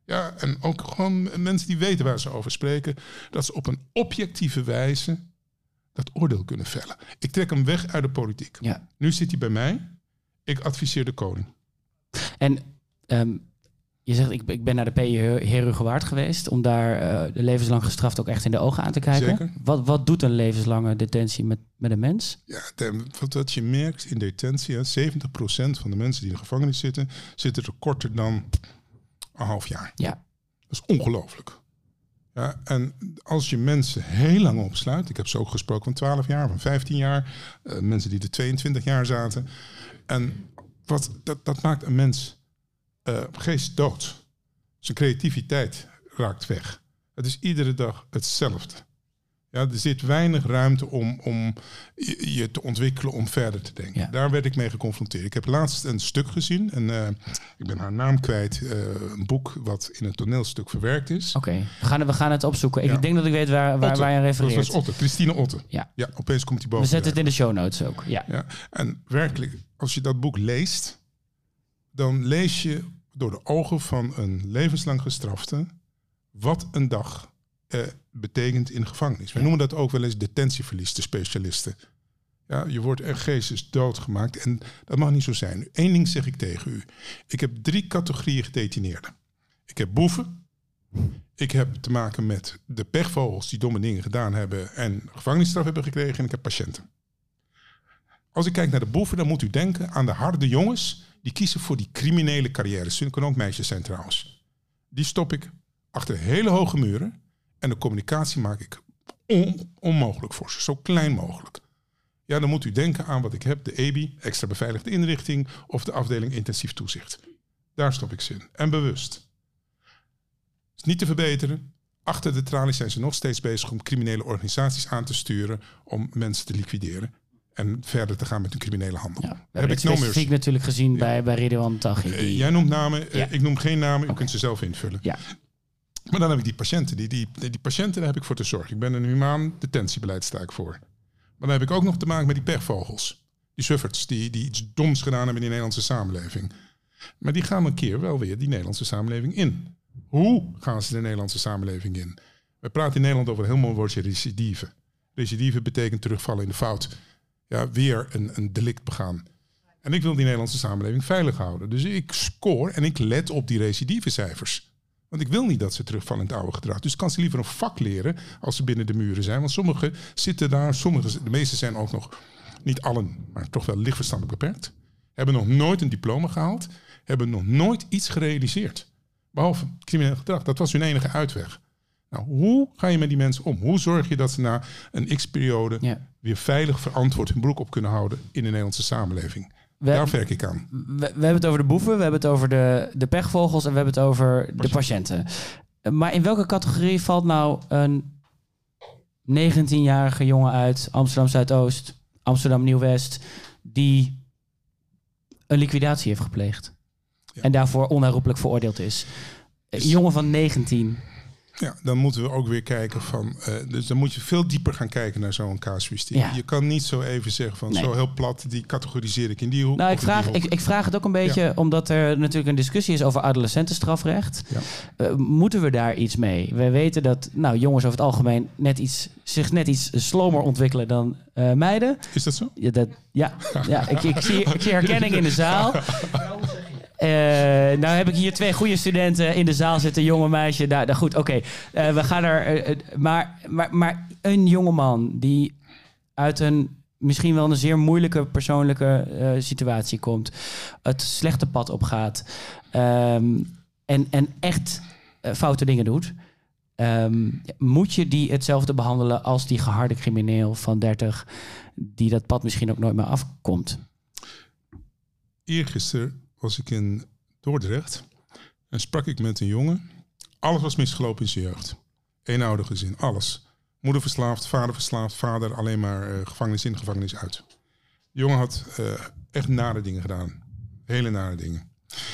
Ja, en ook gewoon mensen die weten waar ze over spreken, dat ze op een objectieve wijze dat oordeel kunnen vellen. Ik trek hem weg uit de politiek. Ja. Nu zit hij bij mij. Ik adviseer de koning. En um, je zegt, ik, ik ben naar de P I Herugewaard geweest om daar uh, de levenslang gestraft ook echt in de ogen aan te kijken. Zeker. Wat, wat doet een levenslange detentie met, met een mens? Ja, de, wat, wat je merkt in detentie, hè, zeventig procent van de mensen die in de gevangenis zitten, zitten er korter dan een half jaar. Ja. Dat is ongelooflijk. Ja, en als je mensen heel lang opsluit, ik heb ze ook gesproken van twaalf jaar, van vijftien jaar, uh, mensen die er tweeëntwintig jaar zaten. En wat, dat, dat maakt een mens uh, geestdood. Zijn creativiteit raakt weg. Het is iedere dag hetzelfde. Ja, er zit weinig ruimte om, om je, je te ontwikkelen, om verder te denken. Ja. Daar werd ik mee geconfronteerd. Ik heb laatst een stuk gezien. En, uh, ik ben haar naam kwijt. Uh, een boek wat in een toneelstuk verwerkt is. Oké, okay. we, gaan, we gaan het opzoeken. Ik Ja. denk dat ik weet waar, waar, Otte. waar je aan refereert. Dat was Otte, Christine Otte. Ja. Ja, opeens komt hij boven. We zetten het in de show notes ook. Ja. Ja. En werkelijk, als je dat boek leest, dan lees je door de ogen van een levenslang gestrafte wat een dag uh, betekent in de gevangenis. Wij noemen dat ook wel eens detentieverlies, de specialisten. Ja, je wordt er geestens doodgemaakt en dat mag niet zo zijn. Eén ding zeg ik tegen u. Ik heb drie categorieën gedetineerden. Ik heb boeven. Ik heb te maken met de pechvogels die domme dingen gedaan hebben en gevangenisstraf hebben gekregen. En ik heb patiënten. Als ik kijk naar de boeven, dan moet u denken aan de harde jongens die kiezen voor die criminele carrières. Ze kunnen ook meisjes zijn trouwens. Die stop ik achter hele hoge muren en de communicatie maak ik on- onmogelijk voor ze. Zo klein mogelijk. Ja, dan moet u denken aan wat ik heb. De E B I, extra beveiligde inrichting of de afdeling intensief toezicht. Daar stop ik ze in. En bewust. Is niet te verbeteren. Achter de tralies zijn ze nog steeds bezig om criminele organisaties aan te sturen om mensen te liquideren. En verder te gaan met hun criminele handel. Ja, we heb hebben ik het no specifiek mercy. natuurlijk gezien Ja. bij, bij Ridwan Taghi. Uh, Die... jij noemt namen, uh, Ja. ik noem geen namen. U Okay. kunt ze zelf invullen. Ja. Maar dan heb ik die patiënten. Die, die, die patiënten, daar heb ik voor te zorgen. Ik ben een humaan detentiebeleid sta ik voor. Maar dan heb ik ook nog te maken met die pechvogels. Die sufferts die, die iets doms gedaan hebben in de Nederlandse samenleving. Maar die gaan een keer wel weer die Nederlandse samenleving in. Hoe gaan ze de Nederlandse samenleving in? We praten in Nederland over een heel mooi woordje recidive. Recidive betekent terugvallen in de fout. Ja, weer een, een delict begaan. En ik wil die Nederlandse samenleving veilig houden. Dus ik score en ik let op die recidieve cijfers. Want ik wil niet dat ze terugvallen in het oude gedrag. Dus kan ze liever een vak leren als ze binnen de muren zijn. Want sommigen zitten daar, sommige, de meeste zijn ook nog, niet allen, maar toch wel lichtverstandelijk beperkt. Hebben nog nooit een diploma gehaald. Hebben nog nooit iets gerealiseerd. Behalve crimineel gedrag. Dat was hun enige uitweg. Nou, hoe ga je met die mensen om? Hoe zorg je dat ze na een x-periode ja. weer veilig verantwoord hun broek op kunnen houden in de Nederlandse samenleving? We, Daar werk ik aan. We, we hebben het over de boeven, we hebben het over de, de pechvogels en we hebben het over patiënten. de patiënten. Maar in welke categorie valt nou een negentienjarige jongen uit Amsterdam Zuidoost, Amsterdam Nieuw-West, die een liquidatie heeft gepleegd ja. en daarvoor onherroepelijk veroordeeld is? Een jongen van negentien. Ja, dan moeten we ook weer kijken van... Uh, dus dan moet je veel dieper gaan kijken naar zo'n casuïstiek. Ja. Je kan niet zo even zeggen van nee. zo heel plat, die categoriseer ik in die hoek. Nou, ik vraag, ik, ik vraag het ook een beetje ja. omdat er natuurlijk een discussie is over adolescentenstrafrecht. Ja. Uh, moeten we daar iets mee? We weten dat nou, jongens over het algemeen net iets, zich net iets slomer ontwikkelen dan uh, meiden. Is dat zo? Ja, dat, ja, ja ik, ik, zie, ik zie herkenning in de zaal. Uh, nou heb ik hier twee goede studenten in de zaal zitten, jonge meisje. Nou, nou goed, oké. Okay. Uh, we gaan er. Uh, maar, maar, maar een jongeman die uit een misschien wel een zeer moeilijke persoonlijke uh, situatie komt, het slechte pad opgaat um, en, en echt uh, foute dingen doet, um, moet je die hetzelfde behandelen als die geharde crimineel van dertig die dat pad misschien ook nooit meer afkomt? Eergisteren was ik in Dordrecht en sprak ik met een jongen. Alles was misgelopen in zijn jeugd. Eenouder gezin, alles. Moeder verslaafd, vader verslaafd, vader alleen maar uh, gevangenis in, gevangenis uit. De jongen had uh, echt nare dingen gedaan. Hele nare dingen.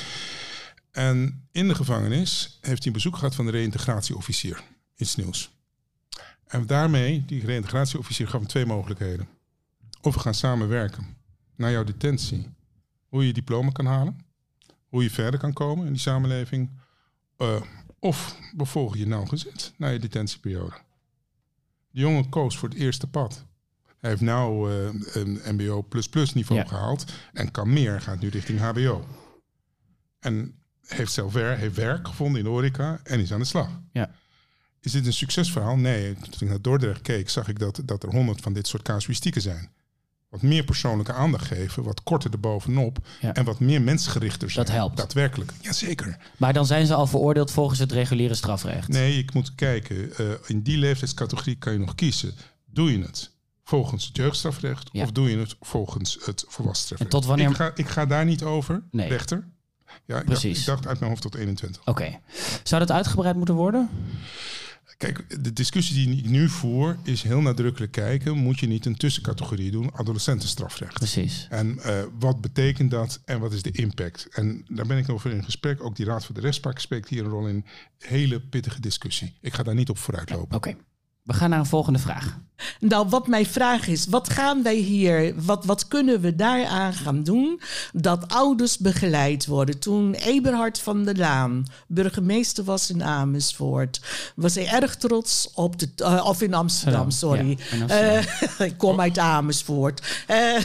En in de gevangenis heeft hij een bezoek gehad van de reïntegratieofficier. Iets nieuws. En daarmee, die reïntegratieofficier gaf hem twee mogelijkheden. Of we gaan samenwerken naar jouw detentie. Hoe je je diploma kan halen. Hoe je verder kan komen in die samenleving. Uh, Of we volgen je nauwgezet na je detentieperiode. De jongen koos voor het eerste pad. Hij heeft nou uh, een M B O plus plus niveau ja. gehaald en kan meer, gaat nu richting H B O. En heeft zelf wer- heeft werk gevonden in de horeca en is aan de slag. Ja. Is dit een succesverhaal? Nee, toen ik naar Dordrecht keek, zag ik dat, dat er honderd van dit soort casuïstieken zijn. Wat meer persoonlijke aandacht geven, wat korter erbovenop ja. en wat meer mensgerichter zijn. Dat helpt. Daadwerkelijk, jazeker. Maar dan zijn ze al veroordeeld volgens het reguliere strafrecht? Nee, ik moet kijken. Uh, in die leeftijdscategorie kan je nog kiezen. Doe je het volgens het jeugdstrafrecht ja. of doe je het volgens het volwassen strafrecht? En tot wanneer... ik, ga, ik ga daar niet over, nee. rechter. Ja, ik Precies. Dacht, ik dacht uit mijn hoofd tot eenentwintig. Oké. Okay. Zou dat uitgebreid moeten worden? Kijk, de discussie die ik nu voer is heel nadrukkelijk kijken. Moet je niet een tussencategorie doen, adolescentenstrafrecht? Precies. En uh, wat betekent dat en wat is de impact? En daar ben ik over in gesprek. Ook die Raad voor de Rechtspraak speelt hier een rol in. Hele pittige discussie. Ik ga daar niet op vooruitlopen. Oké. Okay. We gaan naar een volgende vraag. Nou, wat mijn vraag is, wat gaan wij hier, wat, wat kunnen we daaraan gaan doen dat ouders begeleid worden? Toen Eberhard van der Laan burgemeester was in Amersfoort, was hij erg trots op de, uh, of in Amsterdam, sorry. Ja, in Amsterdam. Uh, ik kom uit Amersfoort. Uh,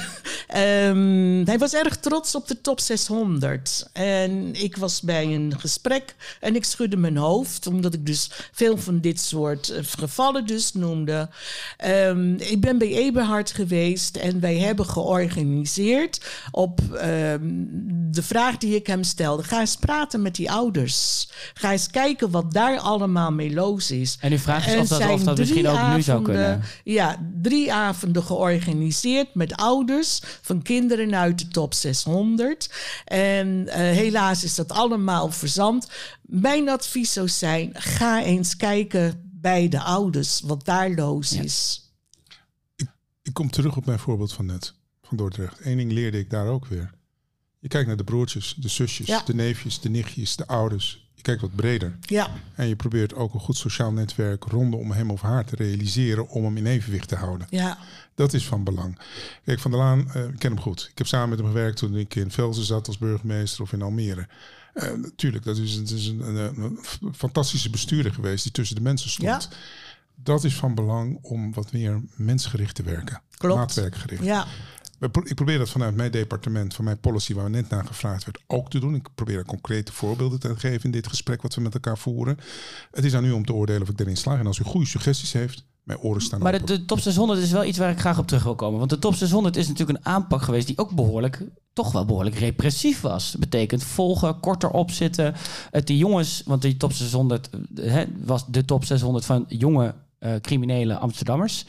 um, hij was erg trots op de top zeshonderd. En ik was bij een gesprek en ik schudde mijn hoofd, omdat ik dus veel van dit soort uh, gevallen dus noemde. Um, ik ben bij Eberhard geweest en wij hebben georganiseerd op um, de vraag die ik hem stelde. Ga eens praten met die ouders. Ga eens kijken wat daar allemaal mee los is. En u vraagt is of dat, of dat misschien ook avonden, nu zou kunnen? Ja, drie avonden georganiseerd met ouders van kinderen uit de top zeshonderd. En uh, helaas is dat allemaal verzand. Mijn advies zou zijn, ga eens kijken bij de ouders wat daar los is. Ja. Ik, ik kom terug op mijn voorbeeld van net, van Dordrecht. Eén ding leerde ik daar ook weer. Je kijkt naar de broertjes, de zusjes, ja. de neefjes, de nichtjes, de ouders. Je kijkt wat breder. Ja. En je probeert ook een goed sociaal netwerk rondom hem of haar te realiseren om hem in evenwicht te houden. Ja. Dat is van belang. Kijk, Van der Laan, uh, ik ken hem goed. Ik heb samen met hem gewerkt toen ik in Velzen zat als burgemeester of in Almere. Natuurlijk, uh, dat is, het is een, een, een fantastische bestuurder geweest die tussen de mensen stond. Ja. Dat is van belang om wat meer mensgericht te werken. Klopt. Maatwerkgericht. Ja. Ik probeer dat vanuit mijn departement, van mijn policy waar we net naar gevraagd werd, ook te doen. Ik probeer concrete voorbeelden te geven in dit gesprek wat we met elkaar voeren. Het is aan u om te oordelen of ik erin slaag. En als u goede suggesties heeft, mijn oren staan maar open. Maar de, de top zeshonderd is wel iets waar ik graag op terug wil komen. Want de top zeshonderd is natuurlijk een aanpak geweest die ook behoorlijk, toch wel behoorlijk repressief was. Dat betekent volgen, korter opzitten. Het die jongens, want die top zeshonderd he, was de top zeshonderd van jonge uh, criminele Amsterdammers.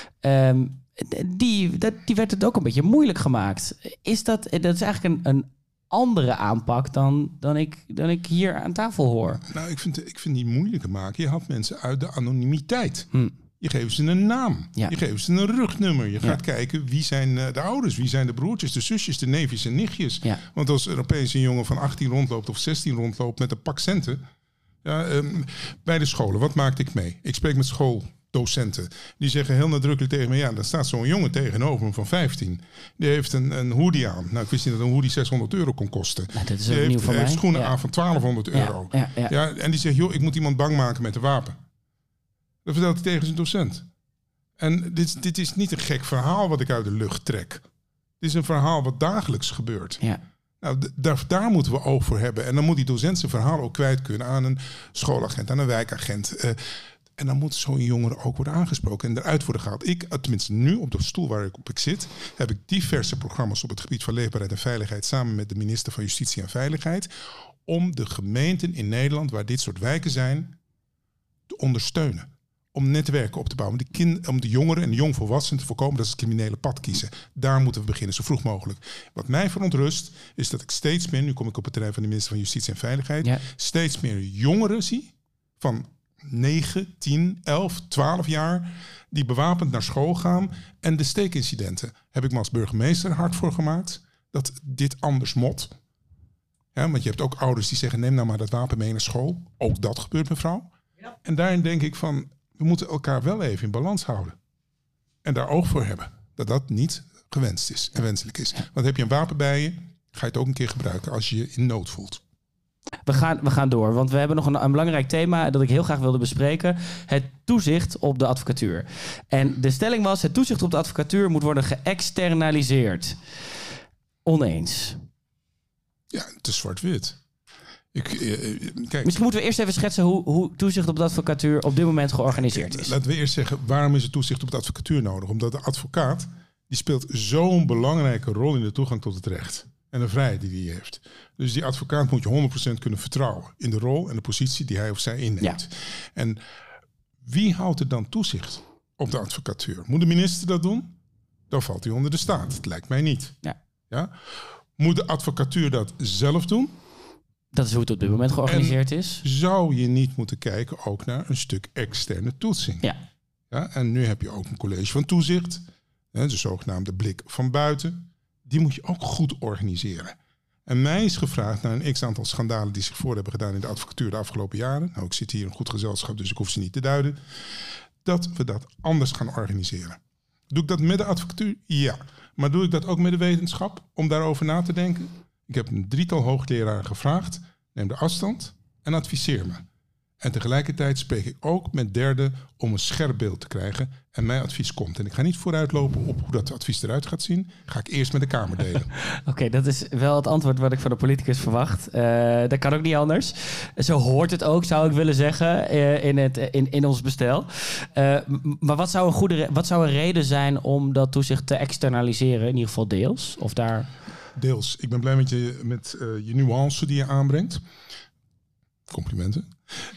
Um, Die, dat, die werd het ook een beetje moeilijk gemaakt. Is dat, dat is eigenlijk een, een andere aanpak dan, dan, ik, dan ik hier aan tafel hoor. Nou, ik vind, ik vind die moeilijker maken. Je haalt mensen uit de anonimiteit. Hm. Je geeft ze een naam. Ja. Je geeft ze een rugnummer. Je gaat ja. kijken wie zijn de ouders, wie zijn de broertjes, de zusjes, de neefjes en nichtjes. Ja. Want als er opeens een jongen van achttien rondloopt of zestien rondloopt met een pak centen. Ja, um, bij de scholen, wat maakte ik mee? Ik spreek met schooldocenten. Die zeggen heel nadrukkelijk tegen me, ja, daar staat zo'n jongen tegenover me van vijftien. Die heeft een, een hoodie aan. Nou, ik wist niet dat een hoodie zeshonderd euro kon kosten. Nou, dat is die heeft, heeft, van heeft mij. schoenen ja. aan van twaalfhonderd euro. Ja, ja, ja. Ja, en die zegt, joh, ik moet iemand bang maken met een wapen. Dat vertelt hij tegen zijn docent. En dit, dit is niet een gek verhaal wat ik uit de lucht trek. Dit is een verhaal wat dagelijks gebeurt. Ja. Nou, d- daar, daar moeten we oog voor hebben. En dan moet die docent zijn verhaal ook kwijt kunnen aan een schoolagent, aan een wijkagent. Uh, en dan moet zo'n jongere ook worden aangesproken en eruit worden gehaald. Ik, tenminste nu op de stoel waar ik op ik zit, heb ik diverse programma's op het gebied van leefbaarheid en veiligheid samen met de minister van Justitie en Veiligheid om de gemeenten in Nederland waar dit soort wijken zijn te ondersteunen. Om netwerken op te bouwen. Om de, kind, om de jongeren en de jongvolwassenen te voorkomen dat ze het criminele pad kiezen. Daar moeten we beginnen, zo vroeg mogelijk. Wat mij verontrust, is dat ik steeds meer, nu kom ik op het terrein van de minister van Justitie en Veiligheid, ja. steeds meer jongeren zie van negen, tien, elf, twaalf jaar die bewapend naar school gaan. En de steekincidenten heb ik me als burgemeester hard voor gemaakt dat dit anders moet. Ja, want je hebt ook ouders die zeggen, neem nou maar dat wapen mee naar school. Ook dat gebeurt, mevrouw. Ja. En daarin denk ik van, we moeten elkaar wel even in balans houden. En daar oog voor hebben. Dat dat niet gewenst is en wenselijk is. Want heb je een wapen bij je, ga je het ook een keer gebruiken als je je in nood voelt. we gaan, we gaan door. Want we hebben nog een, een belangrijk thema dat ik heel graag wilde bespreken. Het toezicht op de advocatuur. En de stelling was, het toezicht op de advocatuur moet worden geëxternaliseerd. Oneens. Ja, het is zwart-wit. Ik, eh, kijk, Misschien moeten we eerst even schetsen hoe, hoe toezicht op de advocatuur op dit moment georganiseerd is. Laten we eerst zeggen, waarom is het toezicht op de advocatuur nodig? Omdat de advocaat, die speelt zo'n belangrijke rol in de toegang tot het recht. En de vrijheid die hij heeft. Dus die advocaat moet je honderd procent kunnen vertrouwen in de rol en de positie die hij of zij inneemt. Ja. En wie houdt er dan toezicht op de advocatuur? Moet de minister dat doen? Dan valt hij onder de staat. Het lijkt mij niet. Ja. Ja? Moet de advocatuur dat zelf doen? Dat is hoe het op dit moment georganiseerd en is. Zou je niet moeten kijken ook naar een stuk externe toetsing? Ja. Ja, en nu heb je ook een college van toezicht. De zogenaamde blik van buiten. Die moet je ook goed organiseren. En mij is gevraagd naar een x-aantal schandalen die zich voor hebben gedaan in de advocatuur de afgelopen jaren. Nou, ik zit hier in goed gezelschap, dus ik hoef ze niet te duiden. Dat we dat anders gaan organiseren. Doe ik dat met de advocatuur? Ja. Maar doe ik dat ook met de wetenschap om daarover na te denken? Ik heb een drietal hoogleraren gevraagd. Neem de afstand en adviseer me. En tegelijkertijd spreek ik ook met derden om een scherp beeld te krijgen. En mijn advies komt. En ik ga niet vooruitlopen op hoe dat advies eruit gaat zien. Ga ik eerst met de Kamer delen. Oké, okay, dat is wel het antwoord wat ik van de politicus verwacht. Uh, dat kan ook niet anders. Zo hoort het ook, zou ik willen zeggen, uh, in, het, in, in ons bestel. Uh, maar wat zou, een goede, wat zou een reden zijn om dat toezicht te externaliseren? In ieder geval deels? Of daar... Deels. Ik ben blij met je, met uh, je nuance die je aanbrengt. Complimenten.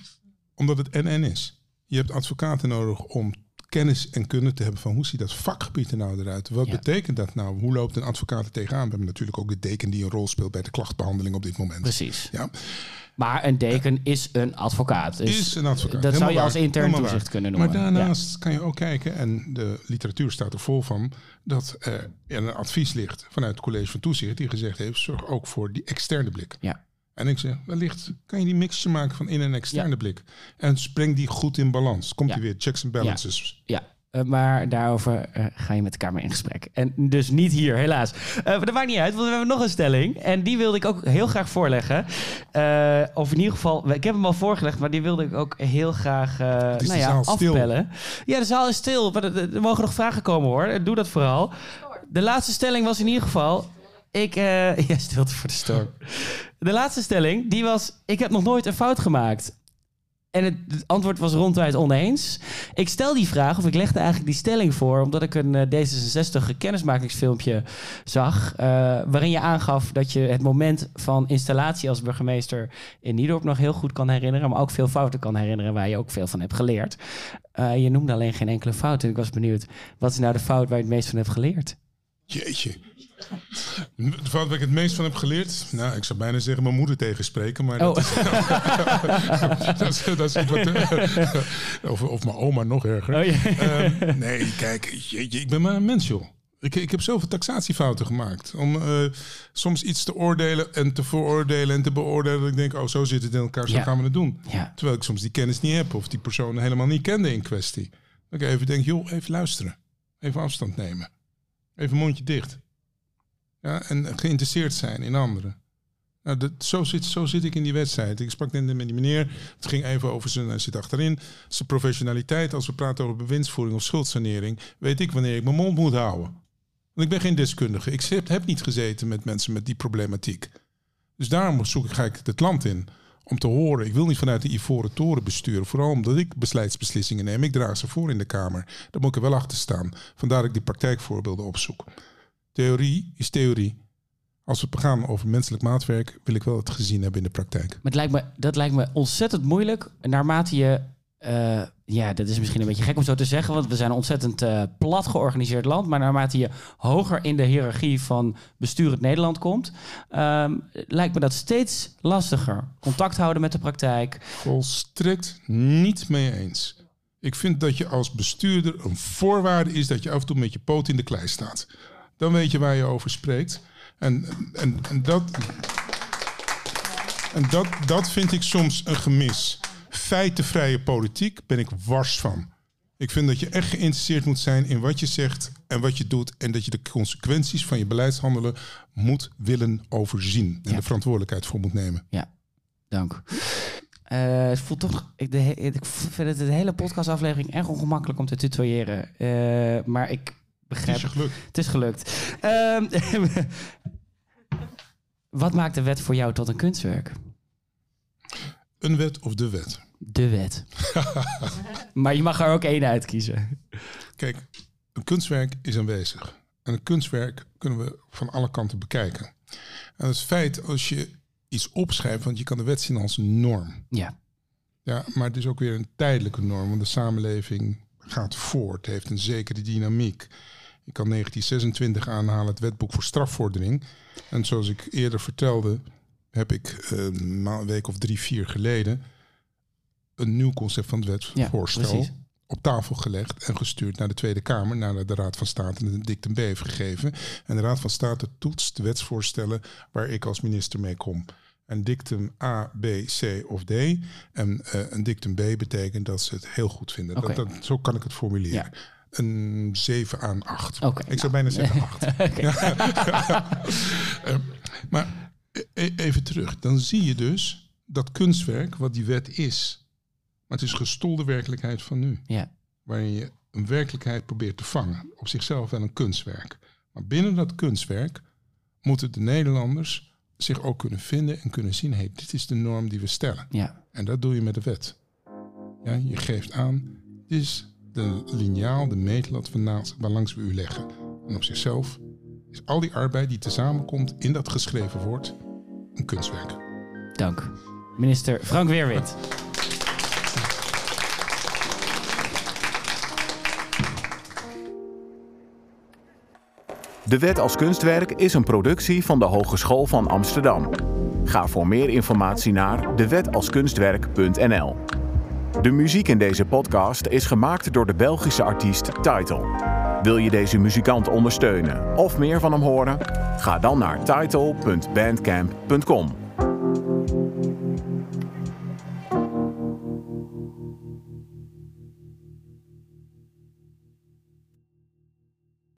Omdat het en en is. Je hebt advocaten nodig om kennis en kunde te hebben van hoe ziet dat vakgebied er nou eruit? Wat ja. betekent dat nou? Hoe loopt een advocaat er tegenaan? We hebben natuurlijk ook de deken die een rol speelt bij de klachtbehandeling op dit moment. Precies. Ja. Maar een deken uh, is een advocaat. Dus is een advocaat. Dat Helemaal zou je waar. als intern toezicht kunnen noemen. Maar daarnaast ja. kan je ook kijken, en de literatuur staat er vol van, dat er een advies ligt vanuit het college van toezicht die gezegd heeft, zorg ook voor die externe blik. Ja. En ik zeg, wellicht kan je die mixje maken van in- en externe ja. blik. En breng die goed in balans. Komt ja. die weer, checks and balances. Ja, ja. Uh, maar daarover uh, ga je met de Kamer in gesprek. En dus niet hier, helaas. Uh, maar dat maakt niet uit, want we hebben nog een stelling. En die wilde ik ook heel graag voorleggen. Uh, of in ieder geval, ik heb hem al voorgelegd, maar die wilde ik ook heel graag uh, nou ja, afpellen. Ja, de zaal is stil, maar er, er mogen nog vragen komen hoor. Doe dat vooral. De laatste stelling was in ieder geval... Ik, uh, ja, stilte voor de storm. De laatste stelling, die was... Ik heb nog nooit een fout gemaakt. En het, het antwoord was ronduit oneens. Ik stel die vraag, of ik legde eigenlijk die stelling voor... omdat ik een uh, D zesenzestig kennismakingsfilmpje zag... Uh, waarin je aangaf dat je het moment van installatie als burgemeester... in Niedorp nog heel goed kan herinneren... maar ook veel fouten kan herinneren waar je ook veel van hebt geleerd. Uh, je noemde alleen geen enkele fout. En ik was benieuwd, wat is nou de fout waar je het meest van hebt geleerd? Jeetje. De fout waar ik het meest van heb geleerd? Nou, ik zou bijna zeggen mijn moeder tegenspreken, maar dat, oh. is, dat, is, dat is iets wat... Uh, of, of mijn oma nog erger. Oh, yeah. uh, nee, kijk, jeetje, ik ben maar een mens, joh. Ik, ik heb zoveel taxatiefouten gemaakt. Om uh, soms iets te oordelen en te veroordelen en te beoordelen. Dat ik denk, oh, zo zit het in elkaar, zo ja. gaan we het doen. Ja. Terwijl ik soms die kennis niet heb of die persoon helemaal niet kende in kwestie. Dat ik even denk, joh, even luisteren. Even afstand nemen. Even mondje dicht. Ja, en geïnteresseerd zijn in anderen. Nou, dat, zo, zit, zo zit ik in die wedstrijd. Ik sprak net met die meneer. Het ging even over zijn, hij zit achterin, zijn professionaliteit. Als we praten over bewindsvoering of schuldsanering, weet ik wanneer ik mijn mond moet houden. Want ik ben geen deskundige. Ik heb, heb niet gezeten met mensen met die problematiek. Dus daarom zoek ik, ga ik het land in. Om te horen, ik wil niet vanuit de Ivoren Toren besturen. Vooral omdat ik besluitbeslissingen neem. Ik draag ze voor in de Kamer. Daar moet ik er wel achter staan. Vandaar dat ik die praktijkvoorbeelden opzoek. Theorie is theorie. Als we het gaan over menselijk maatwerk, wil ik wel het gezien hebben in de praktijk. Maar het lijkt me, dat lijkt me ontzettend moeilijk. Naarmate je... Uh, ja, dat is misschien een beetje gek om zo te zeggen, want we zijn een ontzettend uh, plat georganiseerd land. Maar naarmate je hoger in de hiërarchie van besturend Nederland komt, um, lijkt me dat steeds lastiger. Contact houden met de praktijk. Volstrekt niet mee eens. Ik vind dat je als bestuurder een voorwaarde is dat je af en toe met je poot in de klei staat. Dan weet je waar je over spreekt. En, en, en, dat, en dat, dat vind ik soms een gemis. Feitenvrije politiek ben ik wars van. Ik vind dat je echt geïnteresseerd moet zijn in wat je zegt en wat je doet. En dat je de consequenties van je beleidshandelen moet willen overzien. En ja. de verantwoordelijkheid voor moet nemen. Ja. Dank. Uh, het voelt toch, ik, de, ik vind het de hele podcastaflevering erg ongemakkelijk om te tutoyeren. Uh, maar ik begrijp... Het is gelukt. Het is gelukt. Uh, wat maakt de wet voor jou tot een kunstwerk? Een wet of de wet? De wet. Maar je mag er ook één uitkiezen. Kijk, een kunstwerk is aanwezig. En een kunstwerk kunnen we van alle kanten bekijken. En het feit als je iets opschrijft, want je kan de wet zien als een norm. Ja. Ja, maar het is ook weer een tijdelijke norm, want de samenleving gaat voort, heeft een zekere dynamiek. Ik kan negentien zesentwintig aanhalen, het wetboek voor strafvordering. En zoals ik eerder vertelde, heb ik een week of drie, vier geleden een nieuw concept van het wetsvoorstel ja, op tafel gelegd en gestuurd naar de Tweede Kamer, naar de Raad van State en een dictum B heeft gegeven. En de Raad van State toetst de wetsvoorstellen waar ik als minister mee kom. Een dictum A, B, C of D. En uh, een dictum B betekent dat ze het heel goed vinden. Okay. Dat, dat, zo kan ik het formuleren. Ja. Een zeven aan acht. Okay. Ik zou bijna zeggen acht. uh, maar e- even terug. Dan zie je dus dat kunstwerk, wat die wet is, maar het is gestolde werkelijkheid van nu. Ja. Waarin je een werkelijkheid probeert te vangen. Op zichzelf wel een kunstwerk. Maar binnen dat kunstwerk moeten de Nederlanders zich ook kunnen vinden en kunnen zien, hey, dit is de norm die we stellen. Ja. En dat doe je met de wet. Ja, je geeft aan, dit is de liniaal, de meetlat waarlangs we u leggen. En op zichzelf is al die arbeid die tezamen komt in dat geschreven woord een kunstwerk. Dank. Minister Frank Weerwind. De Wet als Kunstwerk is een productie van de Hogeschool van Amsterdam. Ga voor meer informatie naar de wet als kunstwerk punt n l. De muziek in deze podcast is gemaakt door de Belgische artiest Title. Wil je deze muzikant ondersteunen of meer van hem horen? Ga dan naar title punt bandcamp punt com.